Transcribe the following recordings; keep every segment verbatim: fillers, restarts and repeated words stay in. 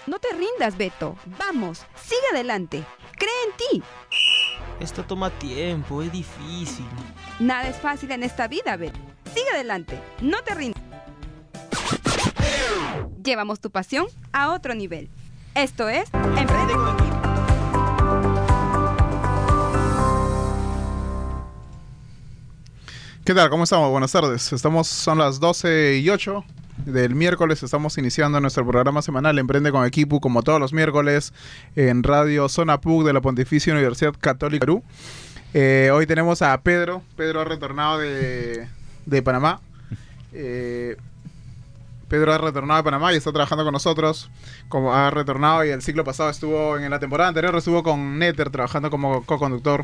No te rindas, Beto. Vamos, sigue adelante. Cree en ti. Esto toma tiempo, es difícil. Nada es fácil en esta vida, Beto. Sigue adelante, no te rindas. Llevamos tu pasión a otro nivel. Esto es Emprende con Equipo. ¿Qué tal? ¿Cómo estamos? Buenas tardes. Estamos, son las doce y ocho del miércoles. Estamos iniciando nuestro programa semanal Emprende con Equipo, como todos los miércoles, en Radio Zona P U C de la Pontificia Universidad Católica Perú. Eh, hoy tenemos a Pedro. Pedro ha retornado de, de Panamá. Eh, Pedro ha retornado de Panamá y está trabajando con nosotros. Como ha retornado, y el ciclo pasado estuvo, en la temporada anterior estuvo con Netter trabajando como co-conductor.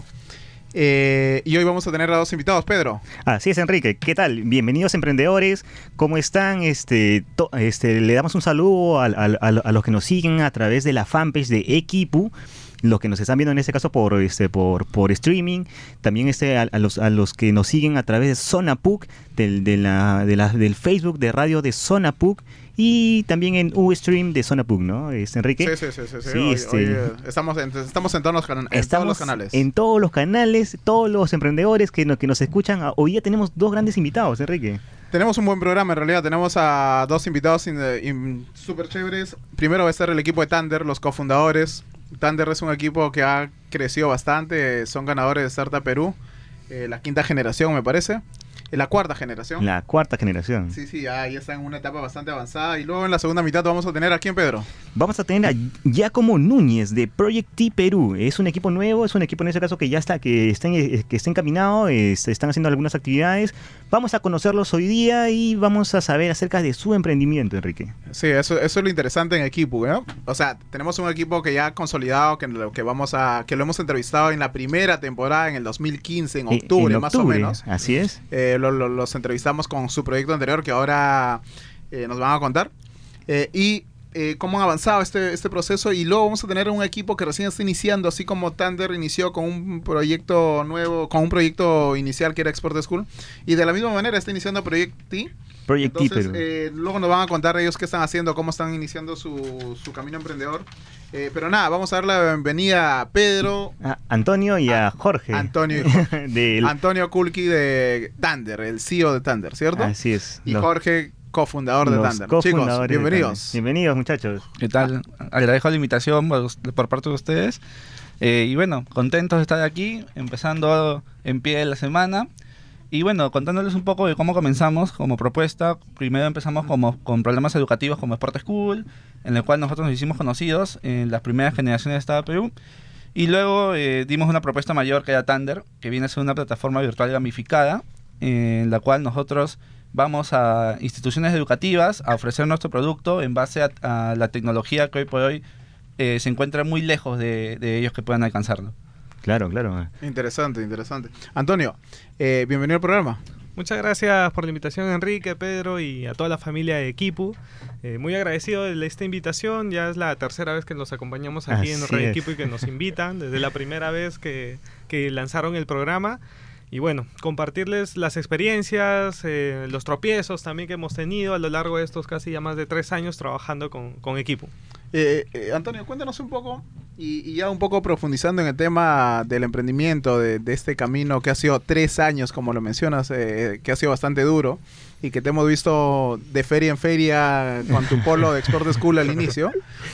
Eh, y hoy vamos a tener a dos invitados, Pedro. Así es, Enrique. ¿Qué tal? Bienvenidos, emprendedores. ¿Cómo están? Este, to, este, le damos un saludo a, a, a, a los que nos siguen a través de la fanpage de Equipo, los que nos están viendo en este caso por este por, por streaming, también este, a, a, los, a los que nos siguen a través de Zona P U C, del, de la, de la, del Facebook de radio de Zona P U C, y también en Ustream de Zona P U C, ¿no? ¿Es Enrique? Sí, sí, sí. sí, sí. sí hoy, este... hoy, eh, estamos, en, estamos en, todos los, can- en estamos todos los canales. En todos los canales, todos los emprendedores que, no, que nos escuchan. Hoy día tenemos dos grandes invitados, Enrique. Tenemos un buen programa, en realidad. Tenemos a dos invitados in, in, súper chéveres. Primero va a estar el equipo de Thunder, los cofundadores. Thunder es un equipo que ha crecido bastante. Son ganadores de Startup Perú. Eh, la quinta generación, me parece. La cuarta generación. La cuarta generación. Sí, sí, ya, ya está en una etapa bastante avanzada. Y luego en la segunda mitad vamos a tener a quién, Pedro. Vamos a tener a Giacomo Núñez de Project T Perú. Es un equipo nuevo, es un equipo en ese caso que ya está, que está, en, que está encaminado, es, están haciendo algunas actividades. Vamos a conocerlos hoy día y vamos a saber acerca de su emprendimiento, Enrique. Sí, eso, eso es lo interesante en equipo, ¿no? O sea, tenemos un equipo que ya ha consolidado, que lo que vamos a, que lo hemos entrevistado en la primera temporada en el dos mil quince, en octubre, en, en octubre más o menos. Así es. Eh, lo, lo, los entrevistamos con su proyecto anterior que ahora eh, nos van a contar. Eh, y eh, cómo han avanzado este, este proceso. Y luego vamos a tener un equipo que recién está iniciando, así como Thunder inició con un proyecto nuevo, con un proyecto inicial que era Export School. Y de la misma manera está iniciando Project T. Project T Perú. Eh, luego nos van a contar ellos qué están haciendo, cómo están iniciando su, su camino emprendedor. Eh, pero nada, vamos a dar la bienvenida a Pedro, a Antonio y a, a Jorge. Antonio y Jorge. Del... Antonio Kulki de Thunder, el C E O de Thunder, ¿cierto? Así es. Y los, Jorge, cofundador de Thunder. Chicos, bienvenidos. Bienvenidos, muchachos. ¿Qué tal? Agradezco la invitación por, por parte de ustedes. Eh, y bueno, contentos de estar aquí, empezando en pie de la semana. Y bueno, contándoles un poco de cómo comenzamos como propuesta. Primero empezamos como, con problemas educativos como Sport School, en el cual nosotros nos hicimos conocidos en las primeras generaciones de Estado de Perú. Y luego eh, dimos una propuesta mayor que era Thunder, que viene a ser una plataforma virtual gamificada, eh, en la cual nosotros vamos a instituciones educativas a ofrecer nuestro producto en base a, a la tecnología que hoy por hoy eh, se encuentra muy lejos de, de ellos que puedan alcanzarlo. Claro, claro. Interesante, interesante. Antonio, eh, bienvenido al programa. Muchas gracias por la invitación, Enrique, Pedro y a toda la familia de Equipo. Eh, muy agradecido de esta invitación. Ya es la tercera vez que nos acompañamos aquí Así en Radio Equipo y que nos invitan. Desde la primera vez que, que lanzaron el programa. Y bueno, compartirles las experiencias, eh, los tropiezos también que hemos tenido a lo largo de estos casi ya más de tres años trabajando con, con Equipo. Eh, eh, Antonio, cuéntanos un poco, y, y ya un poco profundizando en el tema del emprendimiento, de, de este camino que ha sido tres años, como lo mencionas, eh, que ha sido bastante duro, y que te hemos visto de feria en feria con tu polo de Export School al inicio.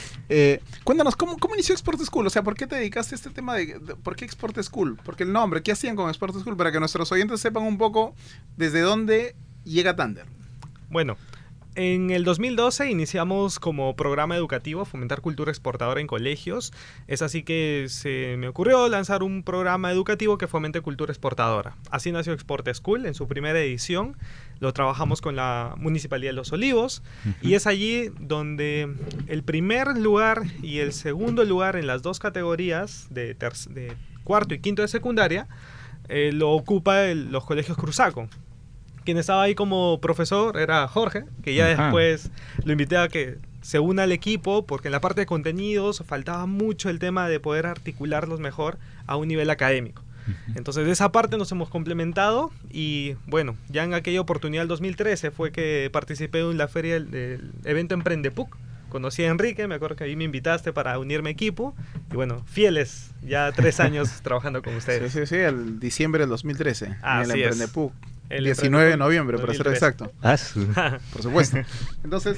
Eh, cuéntanos, ¿cómo, ¿cómo inició Export School? O sea, ¿por qué te dedicaste a este tema de, de... ¿Por qué Export School? Porque el nombre, ¿qué hacían con Export School? Para que nuestros oyentes sepan un poco desde dónde llega Thunder. Bueno, en el dos mil doce iniciamos como programa educativo Fomentar Cultura Exportadora en Colegios. Es así que se me ocurrió lanzar un programa educativo que fomente cultura exportadora. Así nació Export School en su primera edición. Lo trabajamos con la Municipalidad de Los Olivos. Uh-huh. Y es allí donde el primer lugar y el segundo lugar en las dos categorías de, ter- de cuarto y quinto de secundaria eh, lo ocupa el, los colegios Cruzaco. Quien estaba ahí como profesor era Jorge, que ya Ajá. después lo invité a que se una al equipo, porque en la parte de contenidos faltaba mucho el tema de poder articularlos mejor a un nivel académico. Uh-huh. Entonces de esa parte nos hemos complementado y bueno, ya en aquella oportunidad del dos mil trece fue que participé en la feria del, del evento Emprende P U C, conocí a Enrique, me acuerdo que ahí me invitaste para unirme a equipo. Y bueno, fieles, ya tres años trabajando con Sí, ustedes. sí, sí, el diciembre del dos mil trece. en Así el es. Emprendepú. El diecinueve de Emprendepú noviembre, para ser dos mil trece. exacto. Ah, su- Por supuesto. Entonces,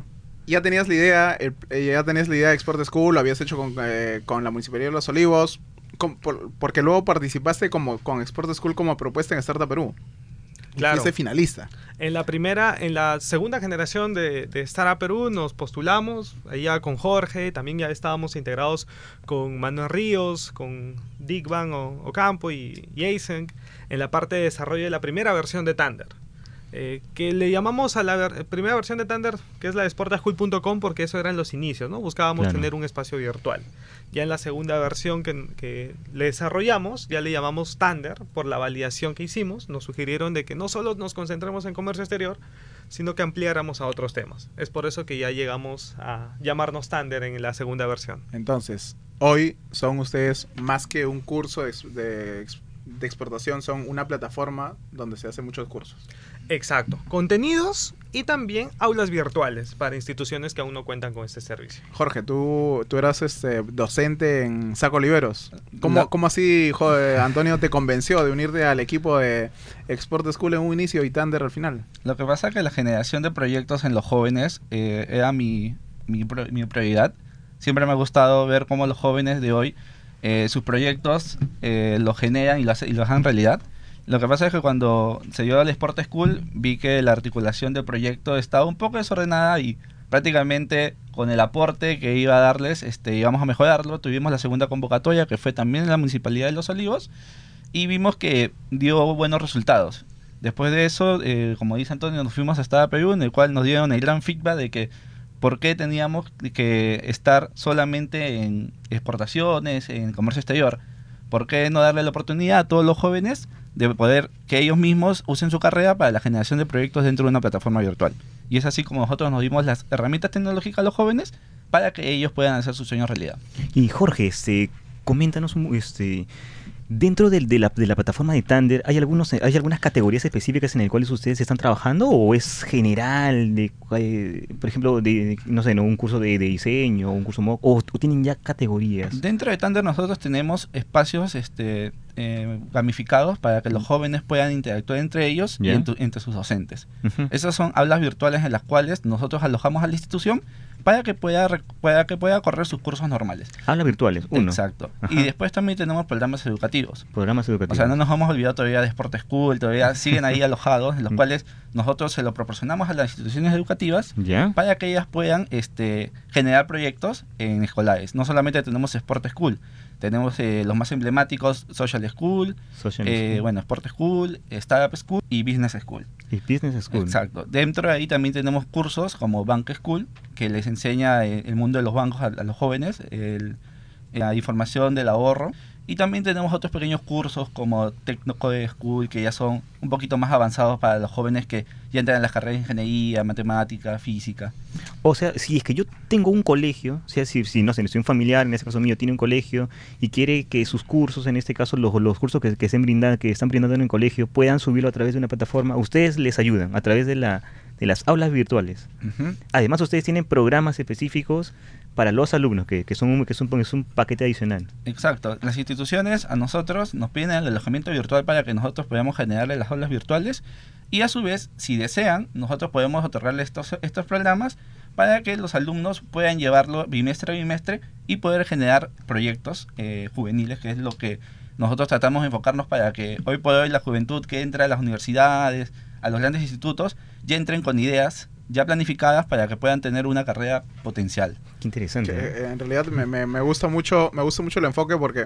ya tenías la idea, el- eh, ya tenías la idea de Export School, lo habías hecho con, eh, con la Municipalidad de Los Olivos, con- por- porque luego participaste como con Export School como propuesta en Startup Perú. Y Claro. fuiste finalista. En la primera, en la segunda generación de, de Startup Perú nos postulamos, ahí ya con Jorge, también ya estábamos integrados con Manuel Ríos, con Digban o- Ocampo y, y Eisen, en la parte de desarrollo de la primera versión de Thunder. Eh, que le llamamos a la ver- primera versión de Thunder, que es la de sportaschool punto com, porque eso eran los inicios, ¿no? Buscábamos Claro. tener un espacio virtual. Ya en la segunda versión que, que le desarrollamos, ya le llamamos Thunder, por la validación que hicimos. Nos sugirieron de que no solo nos concentremos en comercio exterior, sino que ampliáramos a otros temas. Es por eso que ya llegamos a llamarnos Thunder en la segunda versión. Entonces, hoy son ustedes más que un curso de, ex- de ex- de exportación, son una plataforma donde se hacen muchos cursos. Exacto. Contenidos y también aulas virtuales para instituciones que aún no cuentan con este servicio. Jorge, tú, tú eras este docente en Saco Oliveros. ¿Cómo, La- ¿Cómo así, joder, Antonio, te convenció de unirte al equipo de Export School en un inicio y Thunder al final? Lo que pasa es que la generación de proyectos en los jóvenes eh, era mi, mi, pro- mi prioridad. Siempre me ha gustado ver cómo los jóvenes de hoy eh, sus proyectos eh, los generan y, lo hace- y los hacen realidad. Lo que pasa es que cuando se dio al Sport School vi que la articulación del proyecto estaba un poco desordenada y prácticamente con el aporte que iba a darles este, íbamos a mejorarlo. Tuvimos la segunda convocatoria que fue también en la Municipalidad de Los Olivos y vimos que dio buenos resultados. Después de eso, eh, como dice Antonio, nos fuimos hasta Perú, en el cual nos dieron el gran feedback de que por qué teníamos que estar solamente en exportaciones, en comercio exterior. ¿Por qué no darle la oportunidad a todos los jóvenes de poder que ellos mismos usen su carrera para la generación de proyectos dentro de una plataforma virtual? Y es así como nosotros nos dimos las herramientas tecnológicas a los jóvenes para que ellos puedan hacer sus sueños realidad. Y Jorge, este, coméntanos, un- este, dentro del- de, la, de la plataforma de Thunder, ¿hay algunos, hay algunas categorías específicas en las cuales ustedes están trabajando o es general, de, eh, por ejemplo, de, no sé, ¿no? un curso de, de diseño, un curso mock, o, o tienen ya categorías? Dentro de Thunder nosotros tenemos espacios este, eh, gamificados para que los jóvenes puedan interactuar entre ellos y Ya. entu- entre sus docentes. Ujú. Esas son aulas virtuales en las cuales nosotros alojamos a la institución para que pueda, rec- pueda, que pueda correr sus cursos normales. Hablas virtuales, uno. Exacto. Ajá. Y después también tenemos programas educativos. Programas O educativos. sea, no nos hemos olvidado todavía de Sport School, todavía siguen ahí alojados, en los Mm. cuales nosotros se lo proporcionamos a las instituciones educativas ¿Ya? para que ellas puedan este, generar proyectos en escolares. No solamente tenemos Sport School, tenemos eh, los más emblemáticos, Social School, Social eh, School. bueno, Sport School, Startup School y Business School. Y Business School. Exacto. Dentro de ahí también tenemos cursos como Bank School, que les enseña eh, el mundo de los bancos a, a los jóvenes, el- la información del ahorro. Y también tenemos otros pequeños cursos como Tecnocode School, que ya son un poquito más avanzados para los jóvenes que ya entran en las carreras de ingeniería, matemática, física. O sea, si es que yo tengo un colegio, o sea, si, si no sé, si un familiar, en este caso mío, tiene un colegio y quiere que sus cursos, en este caso los, los cursos que, que, estén brindan, que están brindando en el colegio, puedan subirlo a través de una plataforma, ustedes les ayudan a través de, la, de las aulas virtuales. Ujú. Además, ustedes tienen programas específicos para los alumnos, que, que, son, un, que son, es un paquete adicional. Exacto. Las instituciones a nosotros nos piden el alojamiento virtual para que nosotros podamos generarle las aulas virtuales y a su vez, si desean, nosotros podemos otorgarle estos, estos programas para que los alumnos puedan llevarlo bimestre a bimestre y poder generar proyectos eh, juveniles, que es lo que nosotros tratamos de enfocarnos para que hoy por hoy la juventud que entra a las universidades, a los grandes institutos, ya entren con ideas ya planificadas para que puedan tener una carrera potencial. Qué interesante. Que, ¿eh? eh, en realidad me, me, me gusta mucho me gusta mucho el enfoque porque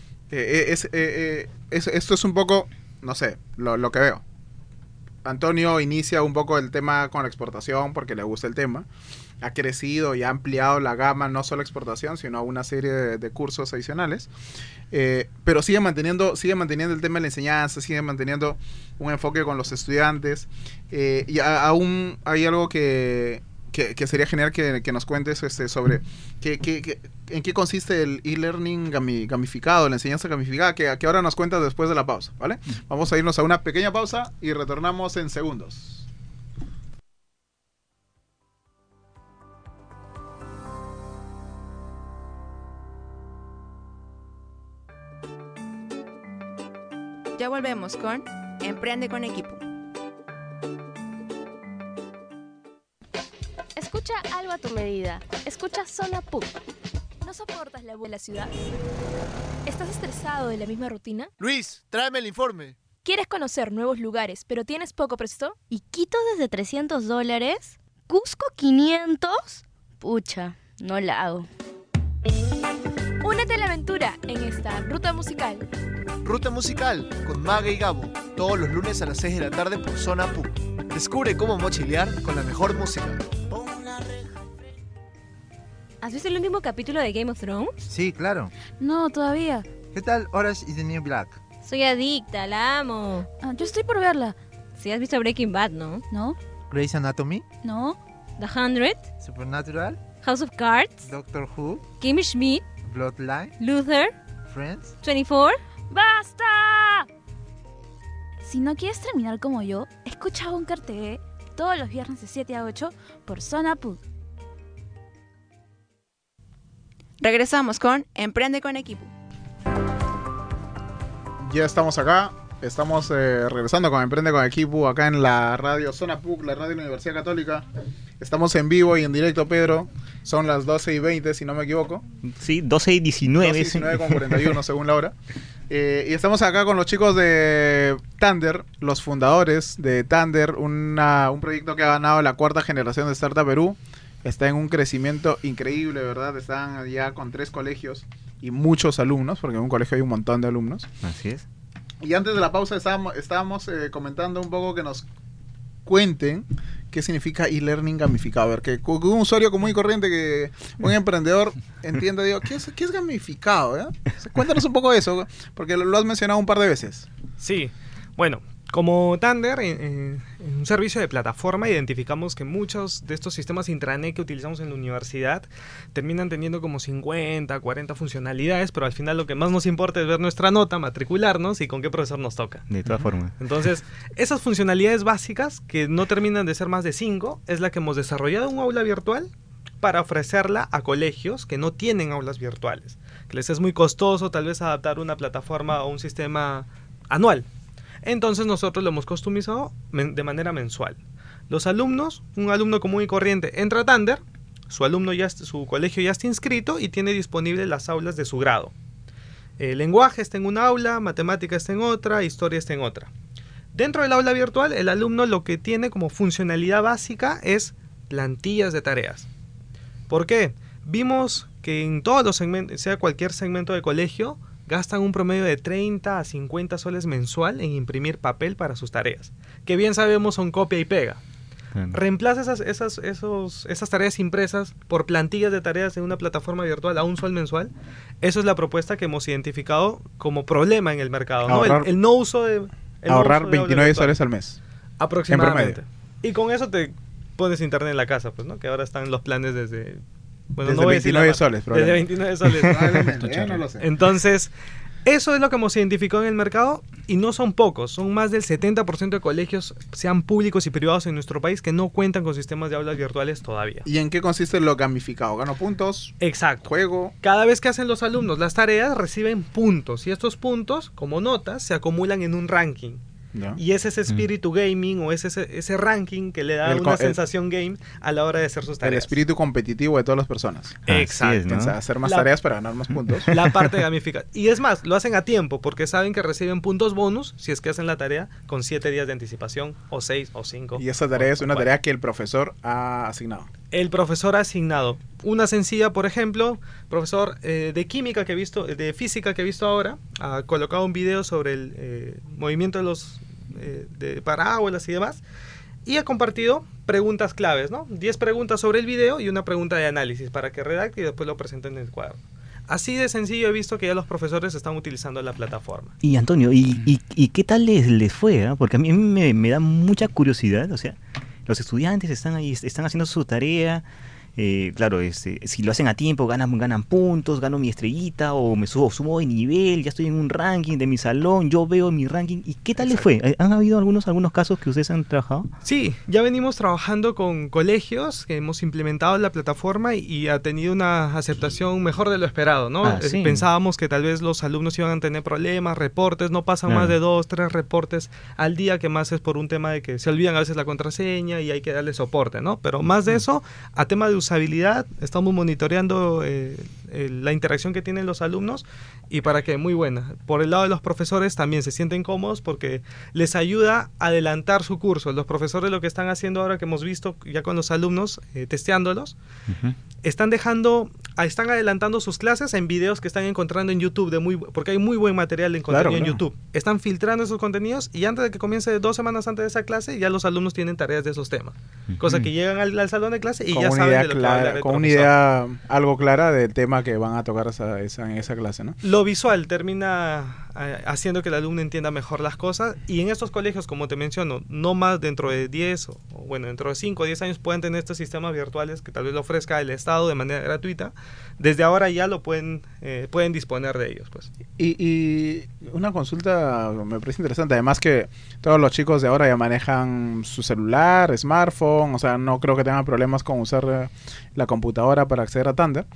eh, es, eh, eh, es- esto es un poco, no sé, lo, lo que veo. Antonio inicia un poco el tema con la exportación porque le gusta el tema. Ha crecido y ha ampliado la gama, no solo exportación, sino una serie de, de cursos adicionales. Eh, pero sigue manteniendo, sigue manteniendo el tema de la enseñanza, sigue manteniendo un enfoque con los estudiantes. Eh, y a- aún hay algo que, que, que sería genial que, que nos cuentes este, sobre qué, qué- qué- en qué consiste el e-learning gami- gamificado, la enseñanza gamificada, que, que ahora nos cuentas después de la pausa, ¿vale? Vamos a irnos a una pequeña pausa y retornamos en segundos. Ya volvemos con Emprende con Equipo. Escucha algo a tu medida. Escucha Zona P U C. ¿No soportas la de la ciudad? ¿Estás estresado de la misma rutina? Luis, tráeme el informe. ¿Quieres conocer nuevos lugares, pero tienes poco presupuesto? ¿Y Quito desde trescientos dólares? ¿Cusco quinientos? Pucha, no la hago. Únete a la aventura en esta ruta musical. Ruta musical con Maga y Gabo. Todos los lunes a las seis de la tarde por Zona P U C. Descubre cómo mochilear con la mejor música. ¿Has visto el último capítulo de Game of Thrones? Sí, claro. No, todavía. ¿Qué tal Orange is the New Black? Soy adicta, la amo. Ah, yo estoy por verla. Sí, has visto Breaking Bad, ¿no? ¿No? Grey's Anatomy, ¿No? The Hundred, Supernatural, House of Cards, Doctor Who, Kimmy Schmidt, Bloodline, Luther, Friends. veinticuatro. ¡Basta! Si no quieres terminar como yo, escucha Bunker T V todos los viernes de siete a ocho por Zona P U C. Regresamos con Emprende con Equipo. Ya estamos acá, estamos eh, regresando con Emprende con Equipo acá en la radio Zona P U C, la radio de la Universidad Católica. Estamos en vivo y en directo, Pedro. Son las doce y veinte, si no me equivoco. Sí, doce y diecinueve. doce y diecinueve con cuarenta y uno según la hora. Eh, y estamos acá con los chicos de Thunder, los fundadores de Thunder, una, un proyecto que ha ganado la cuarta generación de Startup Perú. Está en un crecimiento increíble, ¿verdad? Están ya con tres colegios y muchos alumnos, porque en un colegio hay un montón de alumnos. Así es. Y antes de la pausa estábamos, estábamos eh, comentando un poco que nos cuenten qué significa e-learning gamificado. A ver, que un usuario común y corriente, que un emprendedor entienda, digo, ¿qué es, qué es gamificado? ¿Eh? Cuéntanos un poco de eso, porque lo, lo has mencionado un par de veces. Sí, bueno, como Thunder, en, en, en un servicio de plataforma, identificamos que muchos de estos sistemas intranet que utilizamos en la universidad terminan teniendo como cincuenta, cuarenta funcionalidades, pero al final lo que más nos importa es ver nuestra nota, matricularnos y con qué profesor nos toca. De todas formas. Entonces, esas funcionalidades básicas, que no terminan de ser más de cinco, es la que hemos desarrollado en un aula virtual para ofrecerla a colegios que no tienen aulas virtuales, que les es muy costoso tal vez adaptar una plataforma o un sistema anual. Entonces nosotros lo hemos customizado de manera mensual. Los alumnos, un alumno común y corriente entra a Thunder, su alumno ya, su colegio ya está inscrito y tiene disponibles las aulas de su grado. El lenguaje está en una aula, matemática está en otra, historia está en otra. Dentro del aula virtual, el alumno lo que tiene como funcionalidad básica es plantillas de tareas. ¿Por qué? Vimos que en todos los segmentos, sea cualquier segmento de colegio, gastan un promedio de treinta a cincuenta soles mensual en imprimir papel para sus tareas, que bien sabemos son copia y pega. Claro. Reemplaza esas, esas, esos, esas tareas impresas por plantillas de tareas en una plataforma virtual a un sol mensual. Eso es la propuesta que hemos identificado como problema en el mercado, ¿no? Ahorrar, el, el no uso de... el ahorrar no uso de veintinueve soles al mes. Aproximadamente. Y con eso te pones internet en la casa, pues, ¿no? Que ahora están los planes desde... Bueno, desde no voy a decir la veintinueve marca. soles, Desde veintinueve soles. Probablemente, eh, no lo sé. Entonces, eso es lo que hemos identificado en el mercado y no son pocos, son más del setenta por ciento de colegios, sean públicos y privados en nuestro país, que no cuentan con sistemas de aulas virtuales todavía. ¿Y en qué consiste lo gamificado? ¿Gano puntos? Exacto. ¿Juego? Cada vez que hacen los alumnos las tareas, reciben puntos y estos puntos, como notas, se acumulan en un ranking. ¿Ya? Y es ese espíritu gaming o es ese, ese ranking que le da El una co- el- sensación game a la hora de hacer sus El tareas. espíritu competitivo de todas las personas. Exacto. Así es, ¿no? O sea, hacer más La- tareas para ganar más puntos. La parte gamificada. Y es más, lo hacen a tiempo porque saben que reciben puntos bonus si es que hacen la tarea con siete días de anticipación o seis o cinco. Y esa tarea o- es una o tarea que el profesor ha asignado. El profesor ha asignado. Una sencilla, por ejemplo, profesor eh, de química que he visto, de física que he visto ahora, ha colocado un video sobre el eh, movimiento de los eh, de parábolas y demás, y ha compartido preguntas claves, ¿no? diez preguntas sobre el video y una pregunta de análisis para que redacte y después lo presente en el cuadro. Así de sencillo he visto que ya los profesores están utilizando la plataforma. Y Antonio, ¿y, y, y qué tal les, les fue? ah? Porque a mí me, me da mucha curiosidad, o sea, los estudiantes están ahí, están haciendo su tarea eh, claro, este, si lo hacen a tiempo, ganan, ganan puntos, gano mi estrellita, o me subo, subo de nivel, ya estoy en un ranking de mi salón, yo veo mi ranking. ¿Y qué tal les fue? ¿Han habido algunos, algunos casos que ustedes han trabajado? Sí, ya venimos trabajando con colegios, que hemos implementado la plataforma y, y ha tenido una aceptación mejor de lo esperado, ¿no? Ah, Eh, sí. Pensábamos que tal vez los alumnos iban a tener problemas, reportes, no pasan Claro. más de dos, tres reportes al día, que más es por un tema de que se olvidan a veces la contraseña y hay que darle soporte, ¿no? Pero más de eso, a tema de usabilidad, estamos monitoreando eh, eh, la interacción que tienen los alumnos y para que muy buena. Por el lado de los profesores también se sienten cómodos porque les ayuda a adelantar su curso. Los profesores lo que están haciendo ahora, que hemos visto ya con los alumnos, eh, testeándolos, Ujú. están dejando, ah, están adelantando sus clases en videos que están encontrando en YouTube, de muy, porque hay muy buen material en contenido Claro, en claro. YouTube. Están filtrando esos contenidos y antes de que comience, dos semanas antes de esa clase, ya los alumnos tienen tareas de esos temas. Cosa que llegan al, al salón de clase y con ya una saben idea de lo que va a hablar clara, el con una profesor. idea algo clara del tema que van a tocar esa, esa- en esa clase, ¿no? Lo visual termina eh, haciendo que el alumno entienda mejor las cosas y en estos colegios, como te menciono, no más dentro de diez o o bueno, dentro de cinco o diez años pueden tener estos sistemas virtuales que tal vez lo ofrezca el Estado de manera gratuita. Desde ahora ya lo pueden eh, pueden disponer de ellos, pues. Y, y una consulta me parece interesante, además que todos los chicos de ahora ya manejan su celular, smartphone, o sea, no creo que tengan problemas con usar eh, la computadora para acceder a Thunder.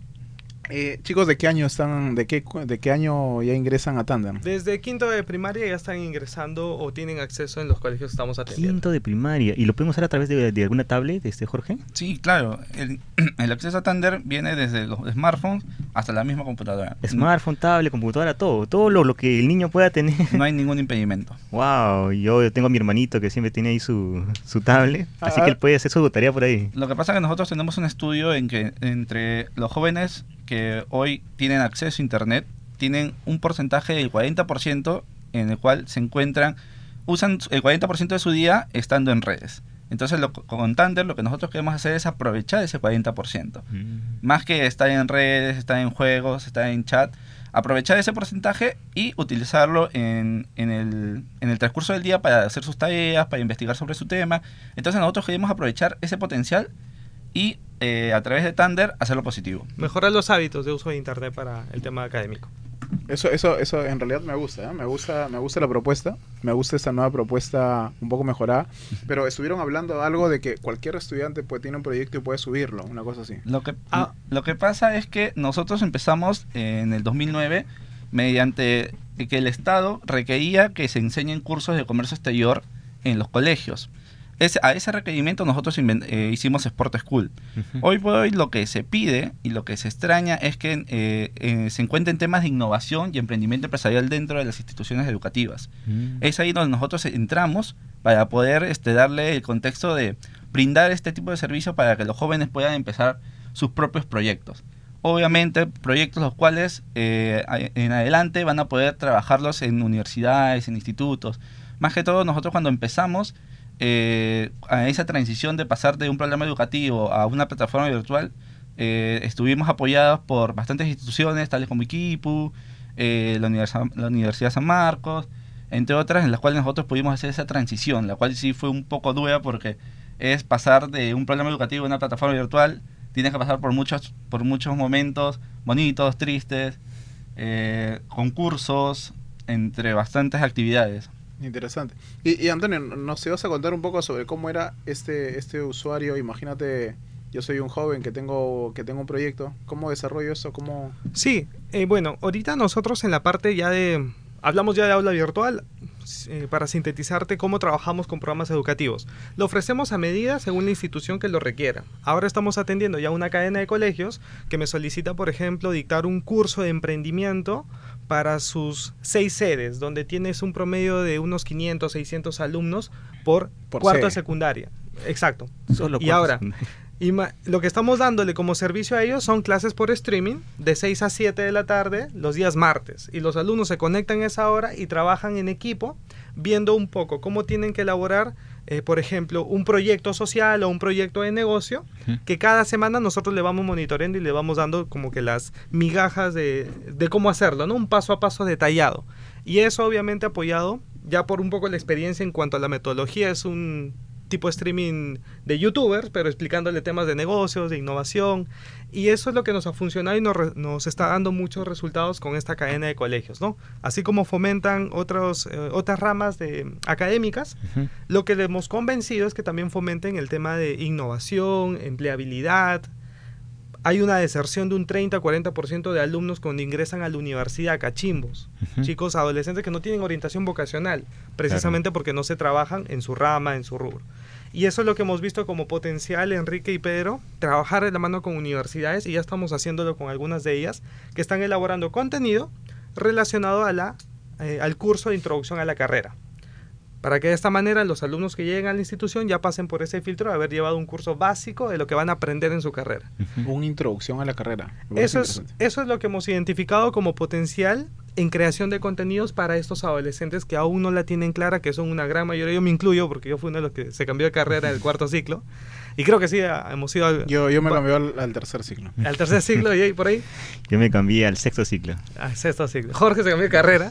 Eh, chicos, ¿de qué año están, de qué, cu- de qué año ya ingresan a Thunder? Desde quinto de primaria ya están ingresando o tienen acceso en los colegios que estamos atendiendo. Quinto de primaria. ¿Y lo podemos hacer a través de, de alguna tablet, este Jorge? Sí, claro. El, el acceso a Thunder viene desde los smartphones hasta la misma computadora. Smartphone, tablet, computadora, todo. Todo lo, lo que el niño pueda tener. No hay ningún impedimento. Wow, yo tengo a mi hermanito que siempre tiene ahí su, su tablet, así Ah. que él puede hacer su tarea por ahí. Lo que pasa es que nosotros tenemos un estudio en que entre los jóvenes que hoy tienen acceso a Internet, tienen un porcentaje del cuarenta por ciento en el cual se encuentran, usan el cuarenta por ciento de su día estando en redes. Entonces lo, con Thunder lo que nosotros queremos hacer es aprovechar ese cuarenta por ciento. Más que estar en redes, estar en juegos, estar en chat, aprovechar ese porcentaje y utilizarlo en, en, el, en el transcurso del día para hacer sus tareas, para investigar sobre su tema. Entonces nosotros queremos aprovechar ese potencial y eh, a través de Thunder hacerlo positivo. Mejorar los hábitos de uso de Internet para el tema académico. Eso, eso, eso en realidad me gusta, ¿eh? me gusta, me gusta la propuesta, me gusta esta nueva propuesta un poco mejorada, pero estuvieron hablando algo de que cualquier estudiante pues, tiene un proyecto y puede subirlo, una cosa así. Lo que, Ah. lo que pasa es que nosotros empezamos eh, en el dos mil nueve mediante que el Estado requería que se enseñen cursos de comercio exterior en los colegios. Ese- a ese requerimiento nosotros inven- eh, hicimos Sport School. Hoy por hoy lo que se pide y lo que se extraña es que eh, eh, se encuentren temas de innovación y emprendimiento empresarial dentro de las instituciones educativas. Mm. Es ahí donde nosotros entramos para poder este, darle el contexto de brindar este tipo de servicio para que los jóvenes puedan empezar sus propios proyectos. Obviamente proyectos los cuales eh, a- en adelante van a poder trabajarlos en universidades, en institutos. Más que todo nosotros cuando empezamos eh, a esa transición de pasar de un programa educativo a una plataforma virtual, eh, estuvimos apoyados por bastantes instituciones tales como Iquipu, eh, la, Universidad, la Universidad San Marcos, entre otras, en las cuales nosotros pudimos hacer esa transición, la cual sí fue un poco dura porque es pasar de un programa educativo a una plataforma virtual. Tienes que pasar por muchos, por muchos momentos bonitos, tristes, eh, concursos, entre bastantes actividades. Interesante. Y, y Antonio, ¿nos ibas a contar un poco sobre cómo era este, este usuario? Imagínate, yo soy un joven que tengo, que tengo un proyecto, ¿cómo desarrollo eso? ¿Cómo...? Sí, eh, bueno, ahorita nosotros en la parte ya de... Hablamos ya de aula virtual, eh, para sintetizarte cómo trabajamos con programas educativos. Lo ofrecemos a medida según la institución que lo requiera. Ahora estamos atendiendo ya una cadena de colegios que me solicita, por ejemplo, dictar un curso de emprendimiento para sus seis sedes, donde tienes un promedio de unos quinientos, seiscientos alumnos por, Por cuarto sede. de secundaria. Exacto. Solo Y cuartos. ahora, y ma- lo que estamos dándole como servicio a ellos son clases por streaming de seis a siete de la tarde los días martes. Y los alumnos se conectan a esa hora y trabajan en equipo viendo un poco cómo tienen que elaborar, eh, por ejemplo, un proyecto social o un proyecto de negocio, Ujú. que cada semana nosotros le vamos monitoreando y le vamos dando como que las migajas de, de cómo hacerlo, ¿no? Un paso a paso detallado. Y eso obviamente apoyado ya por un poco la experiencia en cuanto a la metodología. Es un tipo streaming de youtubers, pero explicándole temas de negocios, de innovación, y eso es lo que nos ha funcionado y nos, re- nos está dando muchos resultados con esta cadena de colegios, ¿no? Así como fomentan otros, eh, otras ramas de, académicas, Ujú. lo que le hemos convencido es que también fomenten el tema de innovación, empleabilidad. Hay una deserción de un treinta a cuarenta por ciento de alumnos cuando ingresan a la universidad a cachimbos. Ujú. Chicos, adolescentes que no tienen orientación vocacional, precisamente porque no se trabajan en su rama, en su rubro. Y eso es lo que hemos visto como potencial, Enrique y Pedro, trabajar de la mano con universidades, y ya estamos haciéndolo con algunas de ellas, que están elaborando contenido relacionado a la, eh, al curso de introducción a la carrera. Para que de esta manera los alumnos que lleguen a la institución ya pasen por ese filtro de haber llevado un curso básico de lo que van a aprender en su carrera. Una introducción a la carrera. Me parece Eso es, interesante. eso es lo que hemos identificado como potencial en creación de contenidos para estos adolescentes que aún no la tienen clara, que son una gran mayoría. Yo me incluyo porque yo fui uno de los que se cambió de carrera del cuarto ciclo. Y creo que sí, a- hemos ido al, Yo, yo me va- cambié al, al tercer ciclo. al tercer ciclo y ahí por ahí. Yo me cambié al sexto ciclo. Al sexto ciclo. Jorge se cambió de carrera.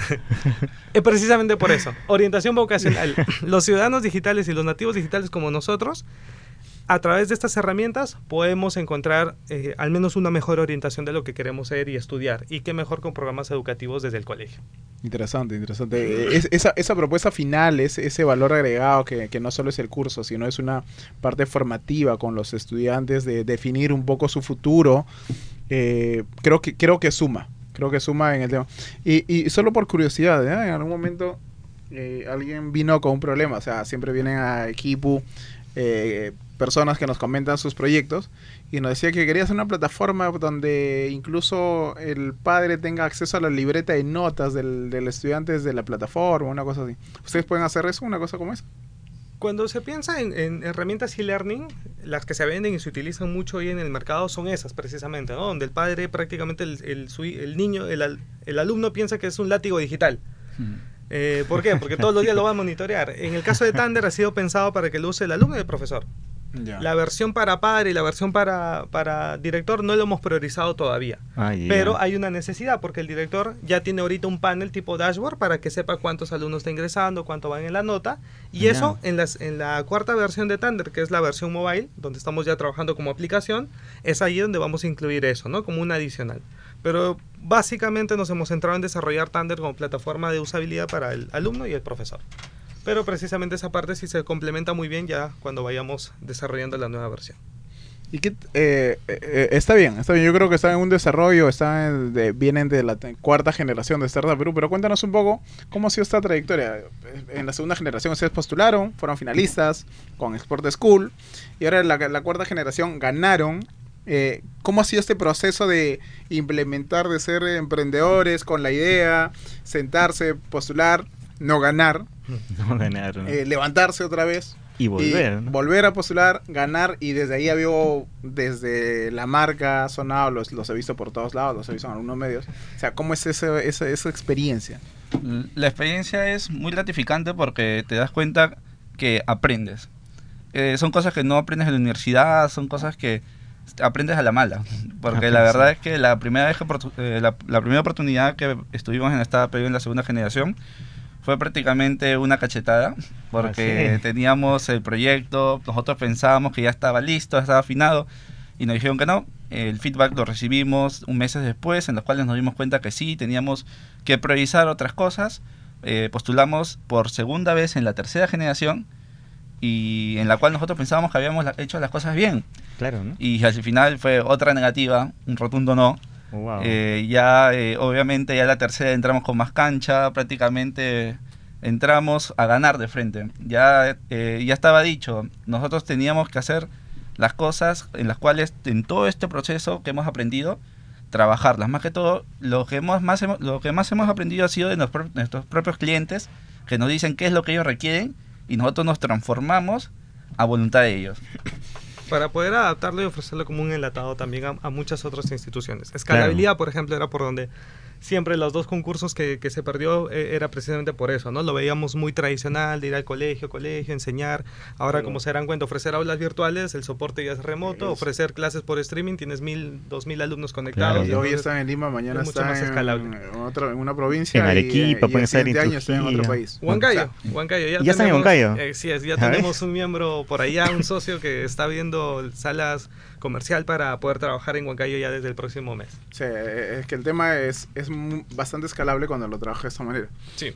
Es precisamente por eso. Orientación vocacional. Los ciudadanos digitales y los nativos digitales como nosotros, a través de estas herramientas podemos encontrar eh, al menos una mejor orientación de lo que queremos ser y estudiar. Y qué mejor con programas educativos desde el colegio. Interesante, interesante. Eh, Es, esa, esa propuesta final, es, ese valor agregado que, que no solo es el curso, sino es una parte formativa con los estudiantes de definir un poco su futuro, eh, creo que creo que suma, creo que suma en el tema. Y, y solo por curiosidad, ¿eh? En algún momento eh, alguien vino con un problema, o sea, siempre vienen a Equipu eh, personas que nos comentan sus proyectos y nos decía que quería hacer una plataforma donde incluso el padre tenga acceso a la libreta de notas del, del estudiante desde la plataforma, una cosa así. ¿Ustedes pueden hacer eso, una cosa como esa? Cuando se piensa en, en herramientas e-learning, las que se venden y se utilizan mucho hoy en el mercado son esas precisamente, ¿no? Donde el padre prácticamente, el, el, su- el niño, el, al- el alumno piensa que es un látigo digital. Eh, ¿Por qué? Porque todos los días lo va a monitorear. En el caso de Thunder ha sido pensado para que lo use el alumno y el profesor. Ya. La versión para padre y la versión para, para director no lo hemos priorizado todavía. Ah, ya. Pero hay una necesidad porque el director ya tiene ahorita un panel tipo dashboard para que sepa cuántos alumnos está ingresando, cuánto van en la nota. Y Ya. eso en, las, en la cuarta versión de Thunder, que es la versión mobile, donde estamos ya trabajando como aplicación, es ahí donde vamos a incluir eso, ¿no? Como un adicional. Pero básicamente nos hemos centrado en desarrollar Thunder como plataforma de usabilidad para el alumno y el profesor. Pero precisamente esa parte sí se complementa muy bien ya cuando vayamos desarrollando la nueva versión. Y que, eh, eh, está bien, está bien. Yo creo que están en un desarrollo, están en- de- vienen de la te- cuarta generación de Startup Perú, pero cuéntanos un poco cómo ha sido esta trayectoria. En la segunda generación ustedes postularon, fueron finalistas con Export School, y ahora en la, la cuarta generación ganaron. Eh, ¿Cómo ha sido este proceso de implementar, de ser emprendedores con la idea, sentarse, postular, no ganar, No ganaron. eh, levantarse otra vez? Y volver, y ¿no? volver a postular, ganar, y desde ahí había, desde la marca sonado, los, los he visto por todos lados, los he visto en algunos medios. O sea, ¿cómo es ese, esa, esa experiencia? La experiencia es muy gratificante porque te das cuenta que aprendes. Eh, son cosas que no aprendes en la universidad, son cosas que aprendes a la mala. Porque la verdad es que la primera vez que oportu- eh, la, la primera oportunidad que estuvimos en esta Perú en la segunda generación fue prácticamente una cachetada, porque Ah, sí. teníamos el proyecto, nosotros pensábamos que ya estaba listo, estaba afinado, y nos dijeron que no. El feedback lo recibimos un mes después, en los cuales nos dimos cuenta que sí, teníamos que priorizar otras cosas. Eh, postulamos por segunda vez en la tercera generación, y en la cual nosotros pensábamos que habíamos la- hecho las cosas bien. Claro, ¿no? Y al final fue otra negativa, un rotundo no. Oh, wow. Eh, ya, eh, obviamente, ya la tercera entramos con más cancha, prácticamente entramos a ganar de frente. Ya, eh, ya estaba dicho, nosotros teníamos que hacer las cosas en las cuales, en todo este proceso que hemos aprendido, trabajarlas. Más que todo, lo que, hemos, más, hemos- lo que más hemos aprendido ha sido de nos- nuestros propios clientes, que nos dicen qué es lo que ellos requieren, y nosotros nos transformamos a voluntad de ellos. Para poder adaptarlo y ofrecerlo como un enlatado también a, a muchas otras instituciones. Escalabilidad, por ejemplo, era por donde siempre los dos concursos que, que se perdió eh, era precisamente por eso, ¿no? Lo veíamos muy tradicional, de ir al colegio, colegio, enseñar. Ahora, Claro. como se darán cuenta, ofrecer aulas virtuales, el soporte ya es remoto, Es- ofrecer clases por streaming, tienes mil, dos mil alumnos conectados. Claro. Y hoy entonces, están en Lima, mañana es mucho están más en, escalable. en otra, en una provincia. En Arequipa, y, y pueden el estar en siguiente año están en otro Trujillo. país. Huancayo, O sea, Huancayo. Ya, ¿Ya están en tenemos, Huancayo? eh, sí, es, ya A ver. tenemos un miembro por allá, un socio que está viendo salas comercial para poder trabajar en Huancayo ya desde el próximo mes. sí, es que el tema es, es mu- bastante escalable cuando lo trabajas de esta manera. Sí.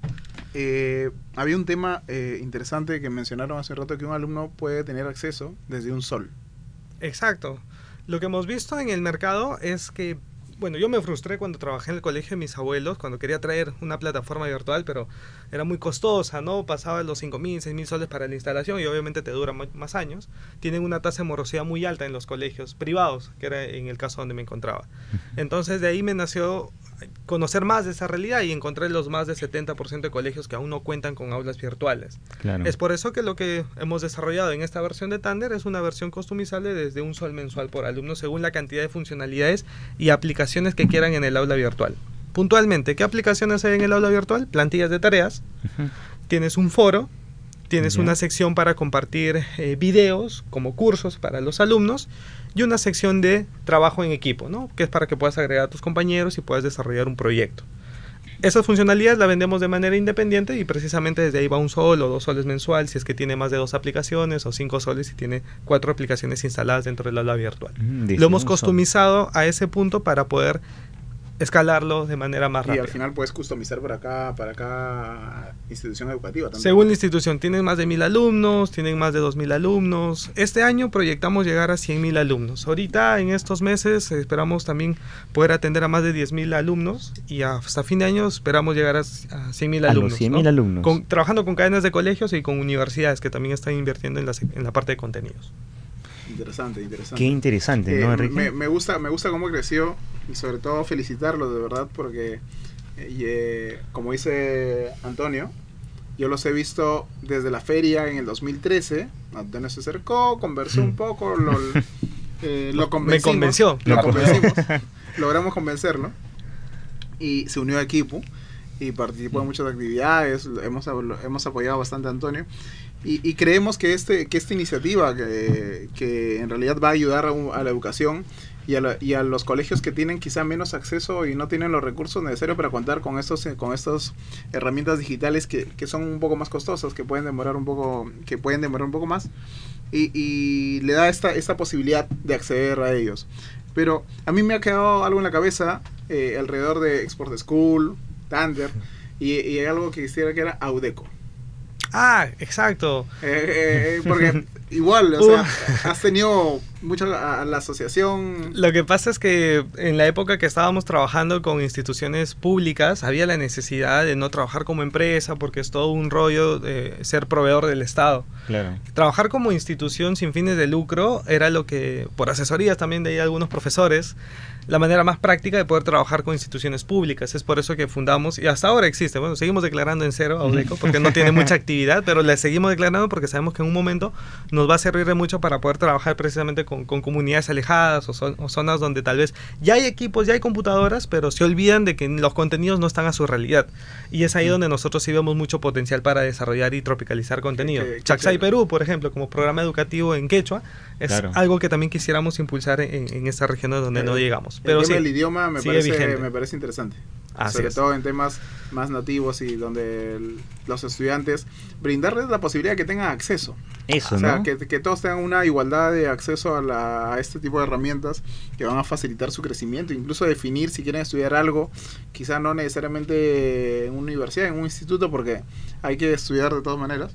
Eh, había un tema eh, interesante que mencionaron hace rato, que un alumno puede tener acceso desde un sol. Exacto. Lo que hemos visto en el mercado es que, bueno, yo me frustré cuando trabajé en el colegio de mis abuelos, cuando quería traer una plataforma virtual, pero era muy costosa, ¿no? Pasaba los cinco mil, seis mil soles para la instalación y obviamente te dura mu- más años. Tienen una tasa de morosidad muy alta en los colegios privados, que era en el caso donde me encontraba. Entonces de ahí me nació conocer más de esa realidad y encontré los más del setenta por ciento de colegios que aún no cuentan con aulas virtuales. Claro. Es por eso que lo que hemos desarrollado en esta versión de Thunder es una versión customizable desde un sol mensual por alumno según la cantidad de funcionalidades y aplicaciones que quieran en el aula virtual. Puntualmente, ¿qué aplicaciones hay en el aula virtual? Plantillas de tareas, Ujú. tienes un foro, tienes Ya. una sección para compartir eh, videos como cursos para los alumnos y una sección de trabajo en equipo, ¿no? Que es para que puedas agregar a tus compañeros y puedas desarrollar un proyecto. Esas funcionalidades las vendemos de manera independiente y precisamente desde ahí va un sol o dos soles mensual si es que tiene más de dos aplicaciones o cinco soles si tiene cuatro aplicaciones instaladas dentro del aula virtual. Mm, desde Lo hemos un sol. customizado a ese punto para poder escalarlo de manera más Y rápida. al final puedes customizar para cada, para cada institución educativa también. Según la institución, tienen más de mil alumnos, tienen más de dos mil alumnos. Este año proyectamos llegar a cien mil alumnos. Ahorita, en estos meses, esperamos también poder atender a más de diez mil alumnos y hasta fin de año esperamos llegar a, a cien mil A los alumnos. cien ¿no? mil alumnos. Con- trabajando con cadenas de colegios y con universidades que también están invirtiendo en la, sec- en la parte de contenidos. Interesante, interesante. Qué interesante, Eh, ¿no, Enrique? me, me gusta, me gusta cómo creció y sobre todo felicitarlo de verdad porque, eh, y, eh, como dice Antonio, yo los he visto desde la feria en el dos mil trece. Antonio se acercó, conversó un poco, lo, eh, lo convencimos. convenció. Lo Me convencimos. Logramos convencerlo y se unió a equipo y participó en muchas actividades. Hemos, hemos apoyado bastante a Antonio. Y, y creemos que este que esta iniciativa que, que en realidad va a ayudar a, un- a la educación y a, la- y a los colegios que tienen quizá menos acceso y no tienen los recursos necesarios para contar con estos con estas herramientas digitales que, que son un poco más costosas, que pueden demorar un poco que pueden demorar un poco más y, y le da esta esta posibilidad de acceder a ellos. Pero a mí me ha quedado algo en la cabeza eh, alrededor de Export School, Thunder y, y hay algo que quisiera que era Audeco. Ah, exacto. Eh, eh, porque igual, o sea, has tenido mucho a, a la asociación. Lo que pasa es que en la época que estábamos trabajando con instituciones públicas había la necesidad de no trabajar como empresa porque es todo un rollo de ser proveedor del Estado. Claro. Trabajar como institución sin fines de lucro era lo que, por asesorías también de ahí algunos profesores, la manera más práctica de poder trabajar con instituciones públicas. Es por eso que fundamos, y hasta ahora existe, bueno, seguimos declarando en cero Audeco porque no tiene mucha actividad, pero la seguimos declarando porque sabemos que en un momento nos va a servir de mucho para poder trabajar precisamente con, con comunidades alejadas o, son- o zonas donde tal vez ya hay equipos, ya hay computadoras, pero se olvidan de que los contenidos no están a su realidad. Y es ahí donde nosotros sí vemos mucho potencial para desarrollar y tropicalizar contenido. qué- qué Chaxay chévere. Perú, por ejemplo, como programa educativo en quechua, es Claro. algo que también quisiéramos impulsar en, en estas regiones donde no Eh, llegamos. El Pero tema sí, del idioma me sigue parece, vigente. me parece interesante. Así Sobre es. todo en temas más nativos y donde el- los estudiantes, brindarles la posibilidad de que tengan acceso. Eso, O sea, ¿no? que, que todos tengan una igualdad de acceso a, la, a este tipo de herramientas que van a facilitar su crecimiento, incluso definir si quieren estudiar algo, quizá no necesariamente en una universidad, en un instituto, porque hay que estudiar de todas maneras.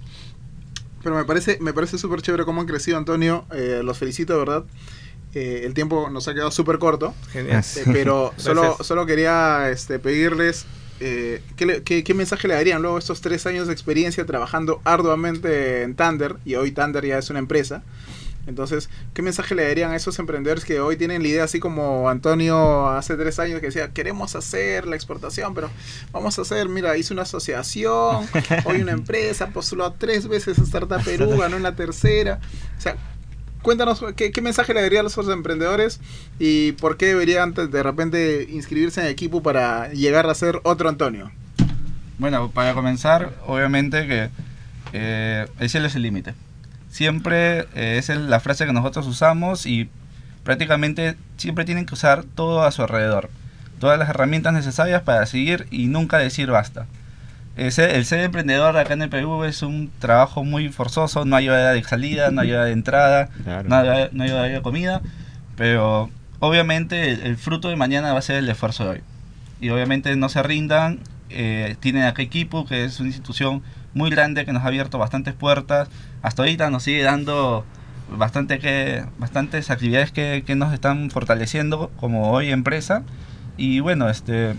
Pero me parece me parece súper chévere cómo han crecido, Antonio. Eh, los felicito, de verdad. Eh, el tiempo nos ha quedado súper corto, Genial. eh, pero solo, Gracias. solo quería este, pedirles eh, ¿qué, le- qué, qué mensaje le darían luego de estos tres años de experiencia trabajando arduamente en Thunder, y hoy Thunder ya es una empresa. Entonces, ¿qué mensaje le darían a esos emprendedores que hoy tienen la idea, así como Antonio hace tres años que decía, queremos hacer la exportación, pero vamos a hacer, mira, hice una asociación, hoy una empresa, postuló tres veces a Startup Perú, ganó en la tercera? O sea, cuéntanos qué, qué mensaje le daría a los otros emprendedores y por qué deberían de repente inscribirse en equipo para llegar a ser otro Antonio. Bueno, para comenzar, obviamente que eh, el cielo es el límite. Siempre eh, esa es la frase que nosotros usamos y prácticamente siempre tienen que usar todo a su alrededor. Todas las herramientas necesarias para seguir y nunca decir basta. El ser, el ser emprendedor acá en el Perú es un trabajo muy forzoso, no hay hora de salida, no hay hora de entrada, claro. no, hay, no hay hora de comida, pero obviamente el, el fruto de mañana va a ser el esfuerzo de hoy. Y obviamente no se rindan, eh, tienen acá Equipu, que es una institución muy grande que nos ha abierto bastantes puertas, hasta ahorita nos sigue dando bastante que, bastantes actividades que, que nos están fortaleciendo como hoy empresa, y bueno, este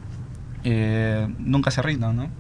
eh, nunca se rindan, ¿no?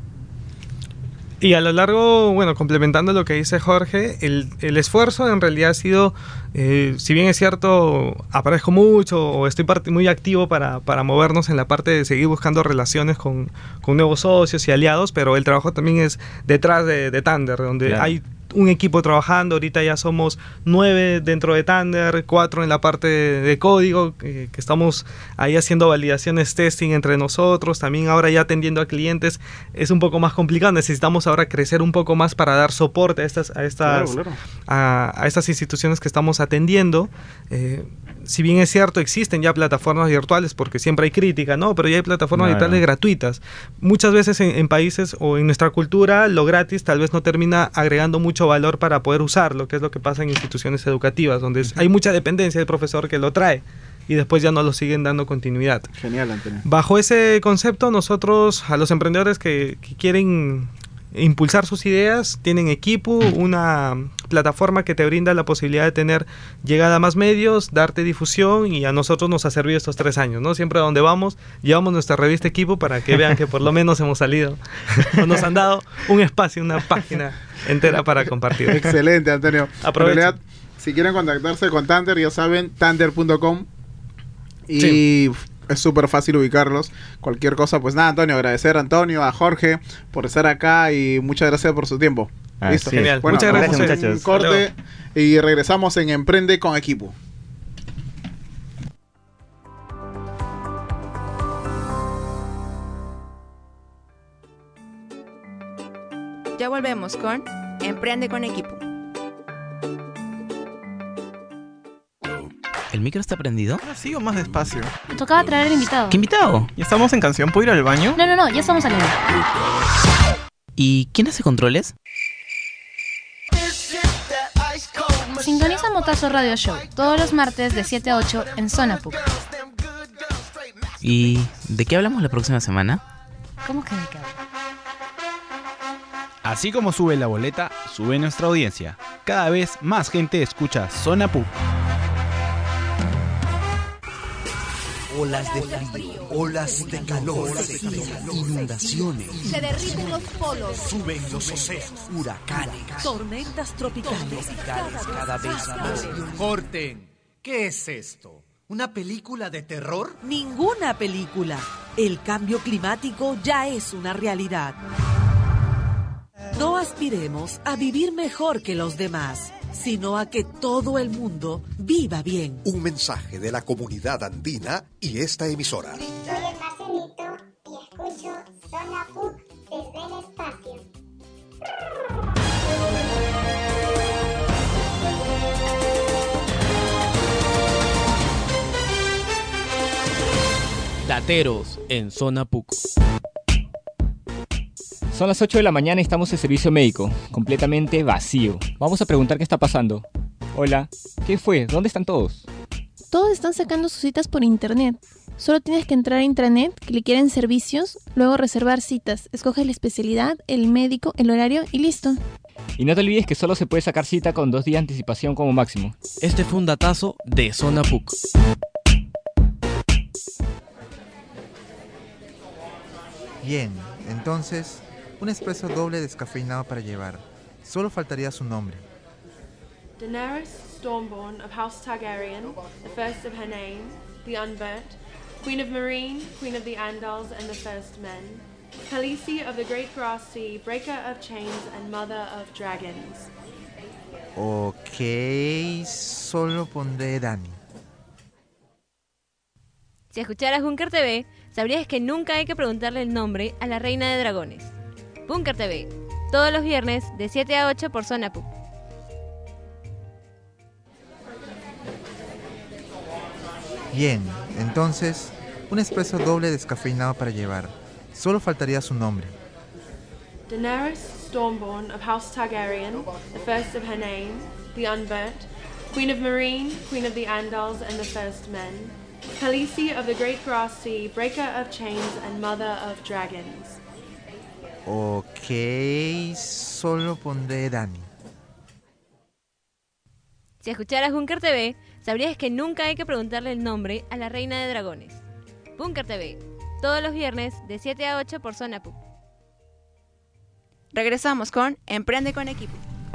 Y a lo largo, bueno, complementando lo que dice Jorge, el, el esfuerzo en realidad ha sido, eh, si bien es cierto, aparezco mucho o estoy part- muy activo para, para movernos en la parte de seguir buscando relaciones con, con nuevos socios y aliados, pero el trabajo también es detrás de, de Thunder, donde claro. hay un equipo trabajando. Ahorita ya somos nueve dentro de Thunder, cuatro en la parte de, de código, que, que estamos ahí haciendo validaciones, testing entre nosotros, también ahora ya atendiendo a clientes. Es un poco más complicado, necesitamos ahora crecer un poco más para dar soporte a estas, a estas, claro, claro. A, a estas instituciones que estamos atendiendo. Eh, si bien es cierto, existen ya plataformas virtuales, porque siempre hay crítica, ¿no? Pero ya hay plataformas claro. virtuales gratuitas. Muchas veces en, en países o en nuestra cultura, lo gratis tal vez no termina agregando mucho valor para poder usarlo, que es lo que pasa en instituciones educativas, donde uh-huh. hay mucha dependencia del profesor que lo trae y después ya no lo siguen dando continuidad. Genial, Antonio. Bajo ese concepto, nosotros, a los emprendedores que, que quieren impulsar sus ideas, tienen Equipu, una plataforma que te brinda la posibilidad de tener llegada a más medios, darte difusión, y a nosotros nos ha servido estos tres años, ¿no? Siempre a donde vamos, llevamos nuestra revista Equipu para que vean que por lo menos hemos salido, o nos han dado un espacio, una página entera para compartir. Excelente, Antonio. Aprovechen. En realidad, si quieren contactarse con Thunder, ya saben, thunder punto com, y sí. es súper fácil ubicarlos. Cualquier cosa, pues nada, Antonio, agradecer a Antonio, a Jorge por estar acá y muchas gracias por su tiempo. Ah, Listo. Sí. Genial. Bueno, muchas gracias, muchachos. Un corte y regresamos en Emprende con Equipu. Ya volvemos con Emprende con Equipu. ¿El micro está prendido? Ah, sí, o más despacio. Me tocaba traer invitado. ¿Qué invitado? ¿Ya estamos en canción? ¿Puedo ir al baño? No, no, no, ya estamos al aire. ¿Y quién hace controles? Sintoniza Motazo Radio Show todos los martes de siete a ocho en Zona P U C. ¿Y de qué hablamos la próxima semana? ¿Cómo que de qué hablo? Así como sube la boleta, sube nuestra audiencia. Cada vez más gente escucha Zona P U C. Olas de frío, olas de calor, inundaciones. Se derriten los polos, suben los océanos, huracanes, tormentas tropicales, tropicales cada vez más. Corten, ¿qué es esto? ¿Una película de terror? Ninguna película. El cambio climático ya es una realidad. No aspiremos a vivir mejor que los demás, sino a que todo el mundo viva bien. Un mensaje de la comunidad andina y esta emisora. Soy el Marcelito y escucho Zona P U C desde el espacio. Dateros en Zona P U C. Son las ocho de la mañana y estamos en servicio médico, completamente vacío. Vamos a preguntar qué está pasando. Hola, ¿qué fue? ¿Dónde están todos? Todos están sacando sus citas por internet. Solo tienes que entrar a intranet, clicar en servicios, luego reservar citas. Escoges la especialidad, el médico, el horario y listo. Y no te olvides que solo se puede sacar cita con dos días de anticipación como máximo. Este fue un datazo de Zona P U C. Bien, entonces, un espresso doble descafeinado para llevar. Solo faltaría su nombre. Daenerys Stormborn of House Targaryen, the first of her name, the Unburnt, Queen of Meereen, Queen of the Andals and the First Men, Khaleesi of the Great Grass Sea, Breaker of Chains and Mother of Dragons. Ok, solo pondré Dani. Si escucharas Bunker T V, sabrías que nunca hay que preguntarle el nombre a la reina de dragones. Bunker T V, todos los viernes de siete a ocho por Zona P U C. Bien, entonces, un espresso doble descafeinado para llevar. Solo faltaría su nombre. Daenerys Stormborn of House Targaryen, the first of her name, the Unburnt, Queen of Meereen, Queen of the Andals and the First Men, Khaleesi of the Great Grass Sea, Breaker of Chains and Mother of Dragons. Ok, solo pondré Dani. Si escucharas Bunker T V, sabrías que nunca hay que preguntarle el nombre a la reina de dragones. Bunker T V, todos los viernes de siete a ocho por Zona P U C. Regresamos con Emprende con Equipo.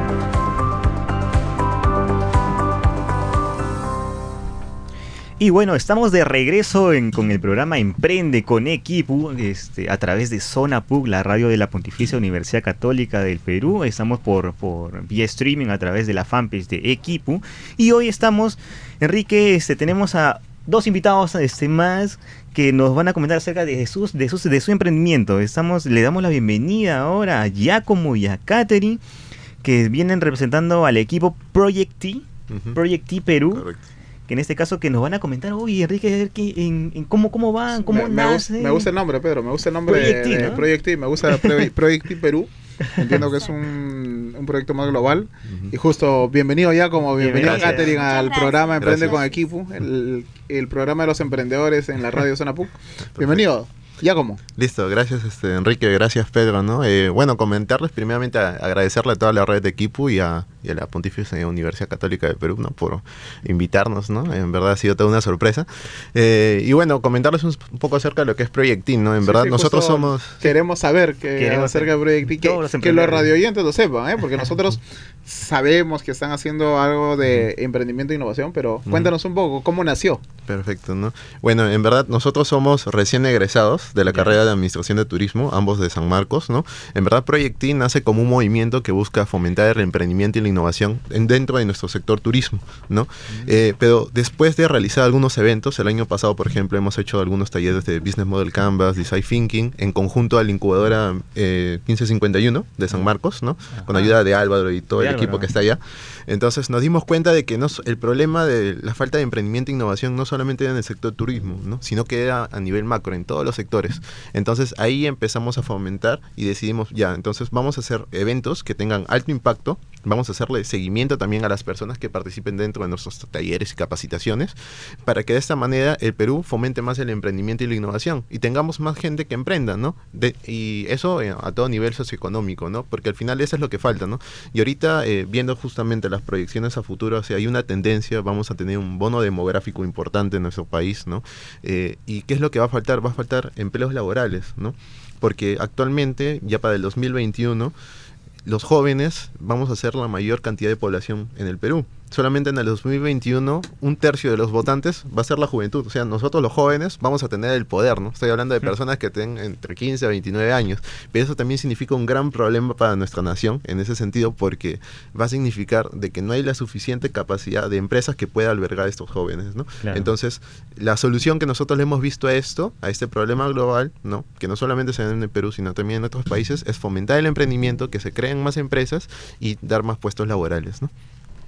Y bueno, estamos de regreso en, con el programa Emprende con Equipo, este, a través de Zona P U C, la radio de la Pontificia Universidad Católica del Perú. Estamos por, por vía streaming a través de la fanpage de Equipo. Y hoy estamos, Enrique, este, tenemos a dos invitados este, más que nos van a comentar acerca de sus, de sus, de su emprendimiento. Estamos, le damos la bienvenida ahora a Giacomo y a Catherine, que vienen representando al equipo Project T, uh-huh. Project T Perú. Correcto. Que en este caso que nos van a comentar, uy, Enrique, en, en cómo, cómo van, cómo me, nace. Me gusta, me gusta el nombre, Pedro, me gusta el nombre Project de, T, de ¿no? Project T, me gusta Project T Perú. Entiendo que es un, un proyecto más global. Uh-huh. Y justo, bienvenido ya, como bienvenido a Catherine al gracias. programa Emprende gracias. con Equipo, el, el programa de los emprendedores en la radio Zona P U C. Bienvenido. Ya como. Listo, gracias este, Enrique, gracias Pedro, ¿no? Eh, bueno, comentarles primeramente, a, agradecerle a toda la red de Equipo y a, y a la Pontificia Universidad Católica de Perú, ¿no? Por invitarnos, ¿no? En verdad ha sido toda una sorpresa. Eh, y bueno, comentarles un, un poco acerca de lo que es Project Team, ¿no? En sí, verdad sí, nosotros somos... Queremos saber que, queremos acerca de Project Team, que, que los radioyentes lo sepan, ¿eh? Porque nosotros sabemos que están haciendo algo de emprendimiento e innovación, pero cuéntanos un poco, ¿cómo nació? Perfecto, ¿no? Bueno, en verdad nosotros somos recién egresados de la yeah. carrera de Administración de Turismo, ambos de San Marcos, ¿no? En verdad Project Team nace como un movimiento que busca fomentar el emprendimiento y la innovación en, dentro de nuestro sector turismo, ¿no? Mm-hmm. Eh, pero después de realizar algunos eventos, el año pasado, por ejemplo, hemos hecho algunos talleres de Business Model Canvas, Design Thinking, en conjunto a la incubadora eh, quince cincuenta y uno de San Marcos, ¿no? Ajá. Con ayuda de Álvaro y todo de el Álvaro. equipo que está allá. Entonces nos dimos cuenta de que no, el problema de la falta de emprendimiento e innovación no solamente era en el sector turismo, ¿no? Sino que era a nivel macro, en todos los sectores. Entonces ahí empezamos a fomentar y decidimos, ya, entonces vamos a hacer eventos que tengan alto impacto, vamos a hacerle seguimiento también a las personas que participen dentro de nuestros talleres y capacitaciones, para que de esta manera el Perú fomente más el emprendimiento y la innovación y tengamos más gente que emprenda, ¿no? De, y eso eh, a todo nivel socioeconómico, ¿no? Porque al final eso es lo que falta, ¿no? Y ahorita, eh, viendo justamente las proyecciones a futuro, o sea, hay una tendencia, vamos a tener un bono demográfico importante en nuestro país, ¿no? Eh, ¿Y qué es lo que va a faltar? Va a faltar empleos laborales, ¿no? Porque actualmente, ya para el dos mil veintiuno, los jóvenes vamos a ser la mayor cantidad de población en el Perú. Solamente en el dos mil veintiuno, un tercio de los votantes va a ser la juventud. O sea, nosotros los jóvenes vamos a tener el poder, ¿no? Estoy hablando de personas que tengan entre quince a veintinueve años. Pero eso también significa un gran problema para nuestra nación, en ese sentido, porque va a significar de que no hay la suficiente capacidad de empresas que pueda albergar a estos jóvenes, ¿no? Claro. Entonces, la solución que nosotros le hemos visto a esto, a este problema global, ¿no? Que no solamente se da en el Perú, sino también en otros países, es fomentar el emprendimiento, que se creen más empresas y dar más puestos laborales, ¿no?